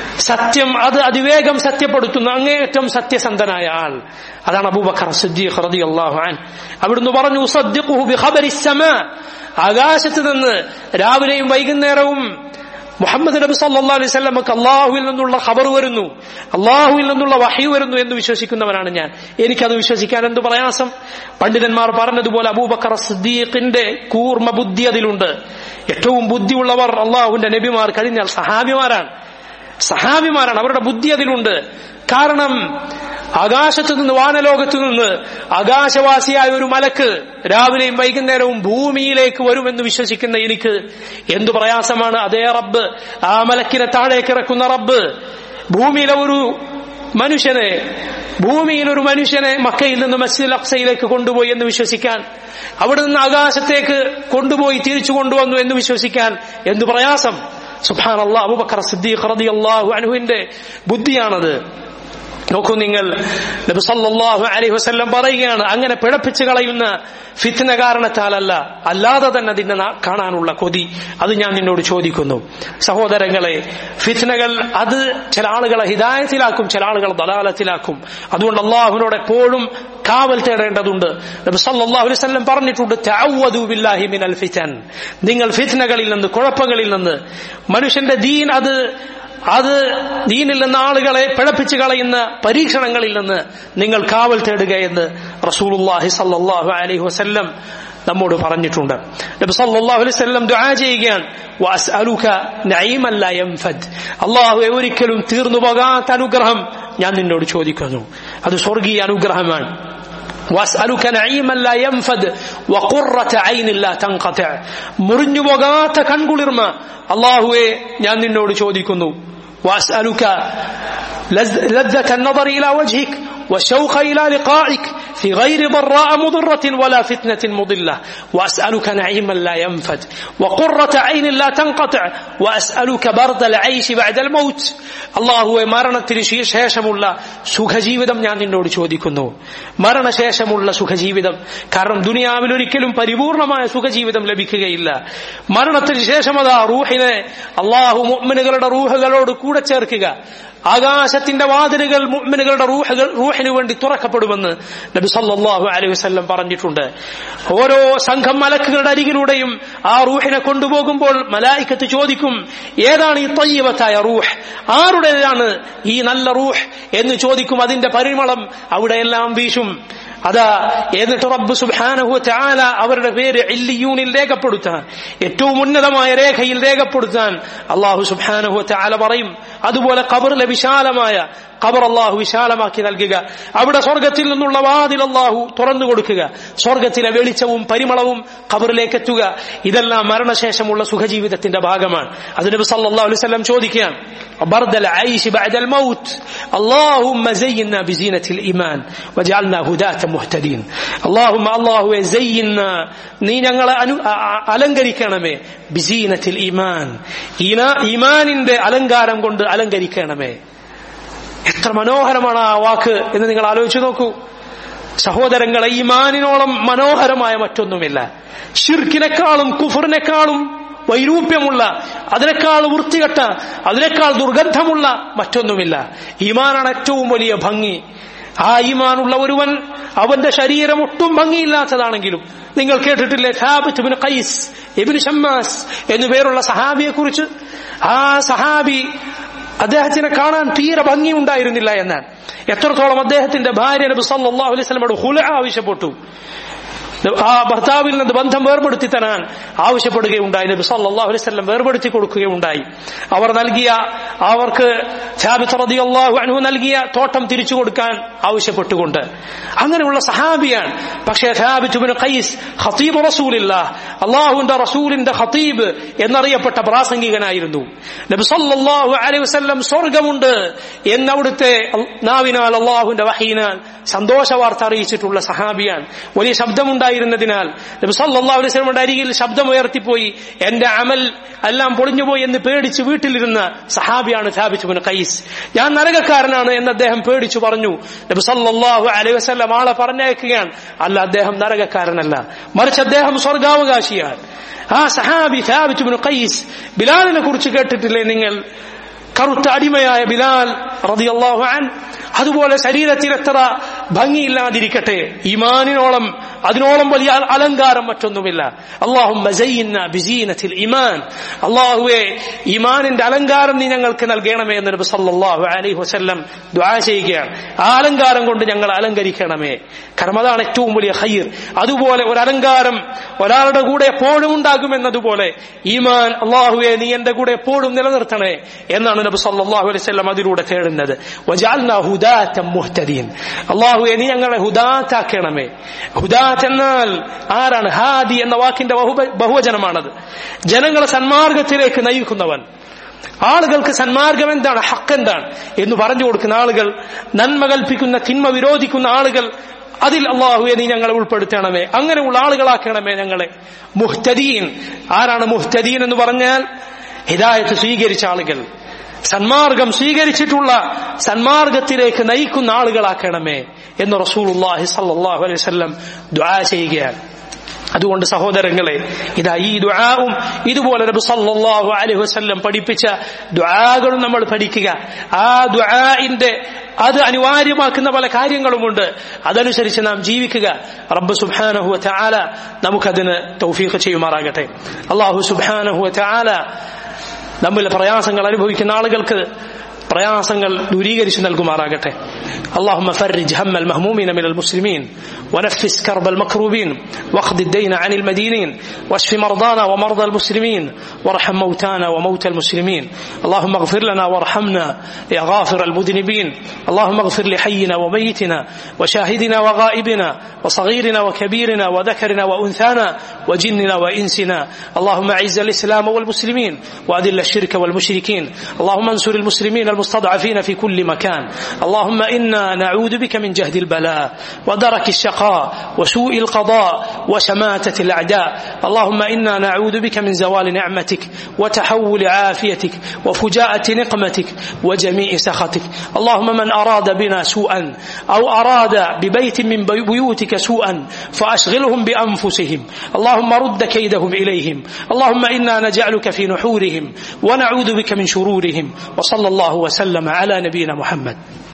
Speaker 1: സത്യം അത് അതിവേഗം സത്യപ്പെടുത്തുന്ന അങ്ങേയറ്റം സത്യസന്ധനായ ആൾ, അതാണ് അബൂബക്കർ സിദ്ദീഖ് റളിയല്ലാഹു അൻഹു. അവിടുന്ന് പറഞ്ഞു, ഉസദ്ദിഖുഹു ബിഖബരി സ്സമാ, ആകാശത്ത് നിന്ന് രാവിലെയും വൈകുന്നേരവും മുഹമ്മദ് നബി സല്ലല്ലാഹു അലൈഹി വസല്ലമക്ക് അള്ളാഹുവിൽ നിന്നുള്ള ഖബർ വരുന്നു, അള്ളാഹുവിൽ നിന്നുള്ള വഹി വരുന്നു എന്ന് വിശ്വസിക്കുന്നവനാണ് ഞാൻ. എനിക്കത് വിശ്വസിക്കാൻ എന്ത് പ്രയാസം? പണ്ഡിതന്മാർ പറഞ്ഞതുപോലെ അബൂബക്കർ സിദ്ദീഖിന്റെ കൂർമ്മ ബുദ്ധി അതിലുണ്ട്. ഏറ്റവും ബുദ്ധിയുള്ളവർ അള്ളാഹുവിന്റെ നബിമാർ കഴിഞ്ഞാൽ സഹാബിമാരാണ്. സഹാബിമാരാണ് അവരുടെ ബുദ്ധി അതിലുണ്ട്. കാരണം ആകാശത്തു നിന്ന്, വാനലോകത്തു നിന്ന് ആകാശവാസിയായ ഒരു മലക്ക് രാവിലെയും വൈകുന്നേരവും ഭൂമിയിലേക്ക് വരുമെന്ന് വിശ്വസിക്കുന്ന എനിക്ക് എന്തു പ്രയാസമാണ്. അതേ റബ്ബ്, ആ മലക്കിനെ താഴേക്ക് ഇറക്കുന്ന റബ്ബ്, ഭൂമിയിലെ ഒരു മനുഷ്യനെ ഭൂമിയിൽ ഒരു മനുഷ്യനെ മക്കയിൽ നിന്ന് മസ്ജിദുൽ അഖ്സയിലേക്ക് കൊണ്ടുപോയി എന്ന് വിശ്വസിക്കാൻ, അവിടെ നിന്ന് ആകാശത്തേക്ക് കൊണ്ടുപോയി തിരിച്ചു കൊണ്ടുവന്നു എന്ന് വിശ്വസിക്കാൻ എന്തു പ്രയാസം. സുബ്ഹാനല്ലാഹ്, അബൂബക്കർ സിദ്ദീഖ് റളിയല്ലാഹു അൻഹുവിന്റെ ബുദ്ധിയാണത്. നോക്കൂ നിങ്ങൾ, നബി സല്ലല്ലാഹു അലൈഹി വസല്ലം പറയുകയാണ്, അങ്ങനെ പിഴപ്പിച്ചു കളയുന്ന ഫിത്ന കാരണത്താലല്ല, അല്ലാതെ തന്നെ നിന്നെ കാണാനുള്ള കൊതി, അത് ഞാൻ നിന്നോട് ചോദിക്കുന്നു. സഹോദരങ്ങളെ, ഫിത്നകൾ അത് ചില ആളുകളെ ഹിദായത്തിലാക്കും, ചില ആളുകളെ ദലാലത്തിലാക്കും. അതുകൊണ്ട് അള്ളാഹുവിനോട് എപ്പോഴും കാവൽ തേടേണ്ടതുണ്ട്. നബി സല്ലല്ലാഹു അലൈഹി വസല്ലം പറഞ്ഞിട്ടുണ്ട്, തഅവ്വദു ബില്ലാഹി മിനൽ ഫിതൻ, നിങ്ങൾ ഫിത്നകളിൽ നിന്ന്, കുഴപ്പങ്ങളിൽ നിന്ന്, മനുഷ്യന്റെ ദീൻ അത് അത് ദീനിൽ നിന്ന് ആളുകളെ പിഴപ്പിച്ചു കളയുന്ന പരീക്ഷണങ്ങളിൽ നിന്ന് നിങ്ങൾ കാവൽ തേടുക എന്ന് റസൂലുള്ളാഹി സ്വല്ലല്ലാഹു അലൈഹി വസല്ലം നമ്മോട് പറഞ്ഞിട്ടുണ്ട്. നബി സല്ലല്ലാഹു അലൈഹി വസല്ലം ദുആ ചെയ്യുകയാണ്, വഅസ്അലുക നഈമൻ ലാ യൻഫദ്, അല്ലാഹുവേ ഒരിക്കലും തീർന്നു പോകാത്ത അനുഗ്രഹം ഞാൻ നിന്നോട് ചോദിക്കുന്നു. അത് സ്വർഗീയ അനുഗ്രഹമാണ്. വഅസ്അലുക നഈമൻ ലാ യൻഫദ് വഖുറത ഐനിൻ ലാ തൻഖത, മുറിഞ്ഞു പോകാത്ത കൺകുളിർമ അല്ലാഹുവേ ഞാൻ നിന്നോട് ചോദിക്കുന്നു. വഅസ്അലുക ലദ്ദത النظر إلى وجهك والشوق إلى لقائك في غير ضراء مضرة ولا فتنة مضلة، وأسألك نعيما لا ينفد وقرة عين لا تنقطع، وأسألك برد العيش بعد الموت. അല്ലാഹുവേ മരണത്തിന് ശേഷമുള്ള സുഖജീവിതം ഞാൻ നിന്നോട് ചോദിക്കുന്നു. മരണശേഷമുള്ള സുഖജീവിതം, കാരണം ദുനിയാവിൽ ഒരിക്കലും പരിപൂർണമായ സുഖജീവിതം ലഭിക്കുകയില്ല. മരണത്തിന് ശേഷം അതാ റൂഹിനെ അല്ലാഹു മുഅ്മിനുകളുടെ റൂഹുകളോട് കൂടെ ചേർക്കുക. ആകാശത്തിന്റെ വാതിലുകൾ മുഅ്മിനുകളുടെ റൂഹുകൾ റൂഹിനു വേണ്ടി തുറക്കപ്പെടുമെന്ന് നബി സല്ലല്ലാഹു അലൈഹി വസല്ലം പറഞ്ഞിട്ടുണ്ട്. ഓരോ സംഘം മലക്കുകളുടെ അരികിലൂടെയും ആ റൂഹിനെ കൊണ്ടുപോകുമ്പോൾ മലായിക്കത്ത് ചോദിക്കും, ഏതാണ് ഈ തയ്യിബത്തായ റൂഹ്, ആരുടേതാണ് ഈ നല്ല റൂഹ് എന്ന് ചോദിക്കും. അതിന്റെ പരിമളം അവിടെയെല്ലാം വീശും. അതാ എന്നിട്ട് റബ്ബ് സുബ്ഹാനഹു വ തആല അവരുടെ പേര് ഇല്ലിയൂനിൽ രേഖപ്പെടുത്താൻ, ഏറ്റവും ഉന്നതമായ രേഖയിൽ രേഖപ്പെടുത്താൻ അല്ലാഹു സുബ്ഹാനഹു വ തആല പറയും. അതുപോലെ ഖബറിലെ വിശാലമായ ഖബർ അല്ലാഹു വിശാലമാക്കി നൽകുക. അവിടെ സ്വർഗത്തിൽ നിന്നുള്ള വാതിൽ അല്ലാഹു തുറന്നു കൊടുക്കുക. സ്വർഗത്തിലെ വെളിച്ചവും പരിമളവും ഖബറിലേക്ക് എത്തുക. ഇതെല്ലാം മരണശേഷമുള്ള സുഖജീവിതത്തിന്റെ ഭാഗമാണ്. അത് നബി സല്ലല്ലാഹു അലൈഹി വസല്ലം ചോദിക്കുകയാണ്, ബർദൽ ഐശ് ബഅദൽ മൗത്ത് അല്ലാഹുമ്മ സയ്യിനാ ബിസീനത്തിൽ ഈമാൻ വജഅൽനാ ഹുദാതൻ മുഹ്തദീൻ. അല്ലാഹുമ്മ അല്ലാഹുവേ സയ്യിനാ, നീ ഞങ്ങളെ അലങ്കരിക്കണമേ, ബിസീനത്തിൽ ഈമാൻ, ഈമാനിന്റെ അലങ്കാരം കൊണ്ട് അലങ്കരിക്കണമേ. എത്ര മനോഹരമാണ് ആ വാക്ക് എന്ന് നിങ്ങൾ ആലോചിച്ചു നോക്കൂ. സഹോദരങ്ങളെ, ഈമാനിനോളം മനോഹരമായ മറ്റൊന്നുമില്ല. ശിർക്കിനെക്കാളും കുഫറിനെക്കാളും വൈരൂപ്യമുള്ള, അതിനേക്കാൾ വൃത്തികെട്ട, അതിനേക്കാൾ ദുർഗന്ധമുള്ള മറ്റൊന്നുമില്ല. ഈമാനാണ് ഏറ്റവും വലിയ ഭംഗി. ആ ഈമാനുള്ള ഒരുവൻ അവന്റെ ശരീരം ഒട്ടും ഭംഗിയില്ലാത്തതാണെങ്കിലും, നിങ്ങൾ കേട്ടിട്ടില്ലേ സാബിത്ത് ഇബ്നു ഖൈസ് ഇബ്നു ശമ്മാസ് എന്നു പേരുള്ള സഹാബിയെ കുറിച്ച്? ആ സഹാബി അദ്ദേഹത്തിനെ കാണാൻ തീരെ ഭംഗി ഉണ്ടായിരുന്നില്ല എന്നാണ്. എത്രത്തോളം അദ്ദേഹത്തിന്റെ ഭാര്യ നബി സല്ലല്ലാഹു അലൈഹി വസല്ലമയോട് ഖുല ആവശ്യപ്പെട്ടു, ആ ഭർത്താവിൽ നിന്ന് ബന്ധം വേർപെടുത്തി തരാൻ ആവശ്യപ്പെടുകയുണ്ടായി. നബി സല്ലല്ലാഹു അലൈഹി വസല്ലം വേർപെടുത്തി കൊടുക്കുകയുണ്ടായി. അവർ നൽകിയ അവർക്ക് സാബിത്ത് റളിയല്ലാഹു അൻഹു നൽകിയ തോട്ടം തിരിച്ചു കൊടുക്കാൻ ആവശ്യപ്പെട്ടുകൊണ്ട് അങ്ങനെയുള്ള സഹാബിയാണ്. പക്ഷേ സാബിത്ത് ഇബ്നു ഖൈസ് ഖതീബ് റസൂലില്ലാഹ്, അല്ലാഹുവിന്റെ റസൂലിന്റെ ഖതീബ് എന്നറിയപ്പെട്ട പ്രാസംഗികനായിരുന്നു. നബി സല്ലല്ലാഹു അലൈഹി വസല്ലം സ്വർഗ്ഗമുണ്ട് എന്ന് അവിടുത്തെ നാവിനാൽ അല്ലാഹുവിന്റെ വഹീനാൽ സന്തോഷ വാർത്ത അറിയിച്ചിട്ടുള്ള സഹാബിയാണ്. വലിയ ശബ്ദമുണ്ടായിരുന്നതിനാൽ നബി സല്ലല്ലാഹു അലൈഹി വസല്ലമയുടെ അരികിൽ ശബ്ദമുയർത്തിപ്പോയി എന്റെ അമൽ എല്ലാം പൊളിഞ്ഞുപോയി എന്ന് പേടിച്ച് വീട്ടിലിരുന്ന സഹാബിയാണ് സാബിത്ത് ഇബ്നു ഖൈസ്. ഞാൻ നരകക്കാരനാണ് എന്ന് അദ്ദേഹം പേടിച്ചു പറഞ്ഞു. നബി സല്ലല്ലാഹു അലൈഹി വസല്ലം ആളെ പറഞ്ഞയക്കുകയാണ്. അല്ല, അദ്ദേഹം നരകക്കാരനല്ല, മറിച്ച് അദ്ദേഹം സ്വർഗാവകാശിയാണ്. ആ സഹാബി സാബിത്ത് ഇബ്നു ഖൈസ്, ബിലാലിനെ കുറിച്ച് കേട്ടിട്ടില്ലേ നിങ്ങൾ? കറുത്ത അടിമയായ ബിലാൽ റളിയല്ലാഹു അൻഹു. അതുപോലെ ശരീരത്തിൽ എത്ര ഭംഗിയില്ലാതിരിക്കട്ടെ, ഈമാനിനോളം അതിനോളം വലിയ അലങ്കാരം മറ്റൊന്നുമില്ല. അല്ലാഹുമ്മ സയ്യിന്നാ ബിസീനത്തിൽ ഈമാൻ, അല്ലാഹുവേ ഈമാനിന്റെ അലങ്കാരം നീ ഞങ്ങൾക്ക് നൽകണമേ എന്ന് നബി സല്ലല്ലാഹു അലൈഹി വസല്ലം ദുആ ചെയ്യുകയാണ്. ആ അലങ്കാരം കൊണ്ട് ഞങ്ങൾ അലങ്കരിക്കണമേ. കാരണം അതാണ് ഏറ്റവും വലിയ ഖൈർ. അതുപോലെ ഒരു അലങ്കാരം ഒരാളുടെ കൂടെ എപ്പോഴും ഉണ്ടാകുമെന്നതുപോലെ ഈമാൻ, അല്ലാഹുവേ നീ എന്റെ കൂടെ എപ്പോഴും നിലനിർത്തണേ എന്നാണ് നബി സല്ലല്ലാഹു അലൈഹി വസല്ലം അതിലൂടെ തേടുന്നത്. വജഅൽനാ ഹുദാതൻ മുഹ്തദീൻ, അല്ലാഹുവേ നീ ഞങ്ങളെ ഹുദാത്താക്കണമേ. ഹുദാത്ത് എന്നാൽ ആരാണ്? ഹാദി എന്ന വാക്കിന്റെ ബഹുവചനമാണത്. ജനങ്ങളെ സന്മാർഗത്തിലേക്ക് നയിക്കുന്നവൻ. ആളുകൾക്ക് സന്മാർഗം എന്താണ്, ഹക്ക് എന്താണ് എന്ന് പറഞ്ഞു കൊടുക്കുന്ന ആളുകൾ, നന്മ കൽപ്പിക്കുന്ന തിന്മ വിരോധിക്കുന്ന ആളുകൾ, അതിൽ അല്ലാഹുവേ നീ ഞങ്ങളെ ഉൾപ്പെടുത്തണമേ. അങ്ങനെയുള്ള ആളുകളാക്കണമേ ഞങ്ങളെ. മുഹ്തദീൻ, ആരാണ് മുഹ്തദീൻ എന്ന് പറഞ്ഞാൽ? ഹിദായത്ത് സ്വീകരിച്ച ആളുകൾ, സന്മാർഗം സ്വീകരിച്ചിട്ടുള്ള, സന്മാർഗത്തിലേക്ക് നയിക്കുന്ന ആളുകളാക്കണമേ എന്ന് റസൂലുള്ളാഹി സ്വല്ലല്ലാഹു അലൈഹി വസല്ലം ദുആ ചെയ്യുകയാണ്. അതുകൊണ്ട് സഹോദരങ്ങളെ, ഇതാ ഈ ദുആവും ഇതുപോലെ നബി സല്ലല്ലാഹു അലൈഹി വസല്ലം പഠിപ്പിച്ച ദുആകളും നമ്മൾ പഠിക്കുക. ആ ദുആഇന്റെ അത് അനിവാര്യമാക്കുന്ന പല കാര്യങ്ങളുമുണ്ട്, അതനുസരിച്ച് നാം ജീവിക്കുക. റബ്ബ് സുബ്ഹാനഹു വ തആല നമുക്കതിന് തൗഫീഖ് ചെയ്യുമാറാകട്ടെ. അല്ലാഹു സുബ്ഹാനഹു വ തആല നമ്മിൽ പ്രയാസങ്ങൾ അനുഭവിക്കുന്ന ആളുകൾക്ക് പ്രയാസങ്ങൾ ദൂരീകരിച്ചു നൽകുമാറാകട്ടെ. اللهم فرج هم المهمومين من المسلمين ونفس كرب المكروبين واقض الدين عن المدينين واشف مرضانا ومرضى المسلمين وارحم موتانا وموتى المسلمين. اللهم اغفر لنا وارحمنا يا غافر المذنبين. اللهم اغفر لحينا وميتنا وشاهدنا وغائبنا وصغيرنا وكبيرنا وذكرنا وأنثانا وجننا وإنسنا. اللهم اعز الإسلام والمسلمين وأذل الشرك والمشركين. اللهم انصر المسلمين المستضعفين في كل مكان. اللهم إنا نعوذ بك من جهد البلاء ودرك الشقاء وسوء القضاء وشماتة الأعداء. اللهم إنا نعوذ بك من زوال نعمتك وتحول عافيتك وفجاءة نقمتك وجميع سخطك. اللهم من أراد بنا سوءا أو أراد ببيت من بيوتك سوءا فأشغلهم بأنفسهم. اللهم رد كيدهم إليهم. اللهم إنا نجعلك في نحورهم ونعوذ بك من شرورهم. وصلى الله وسلم على نبينا محمد.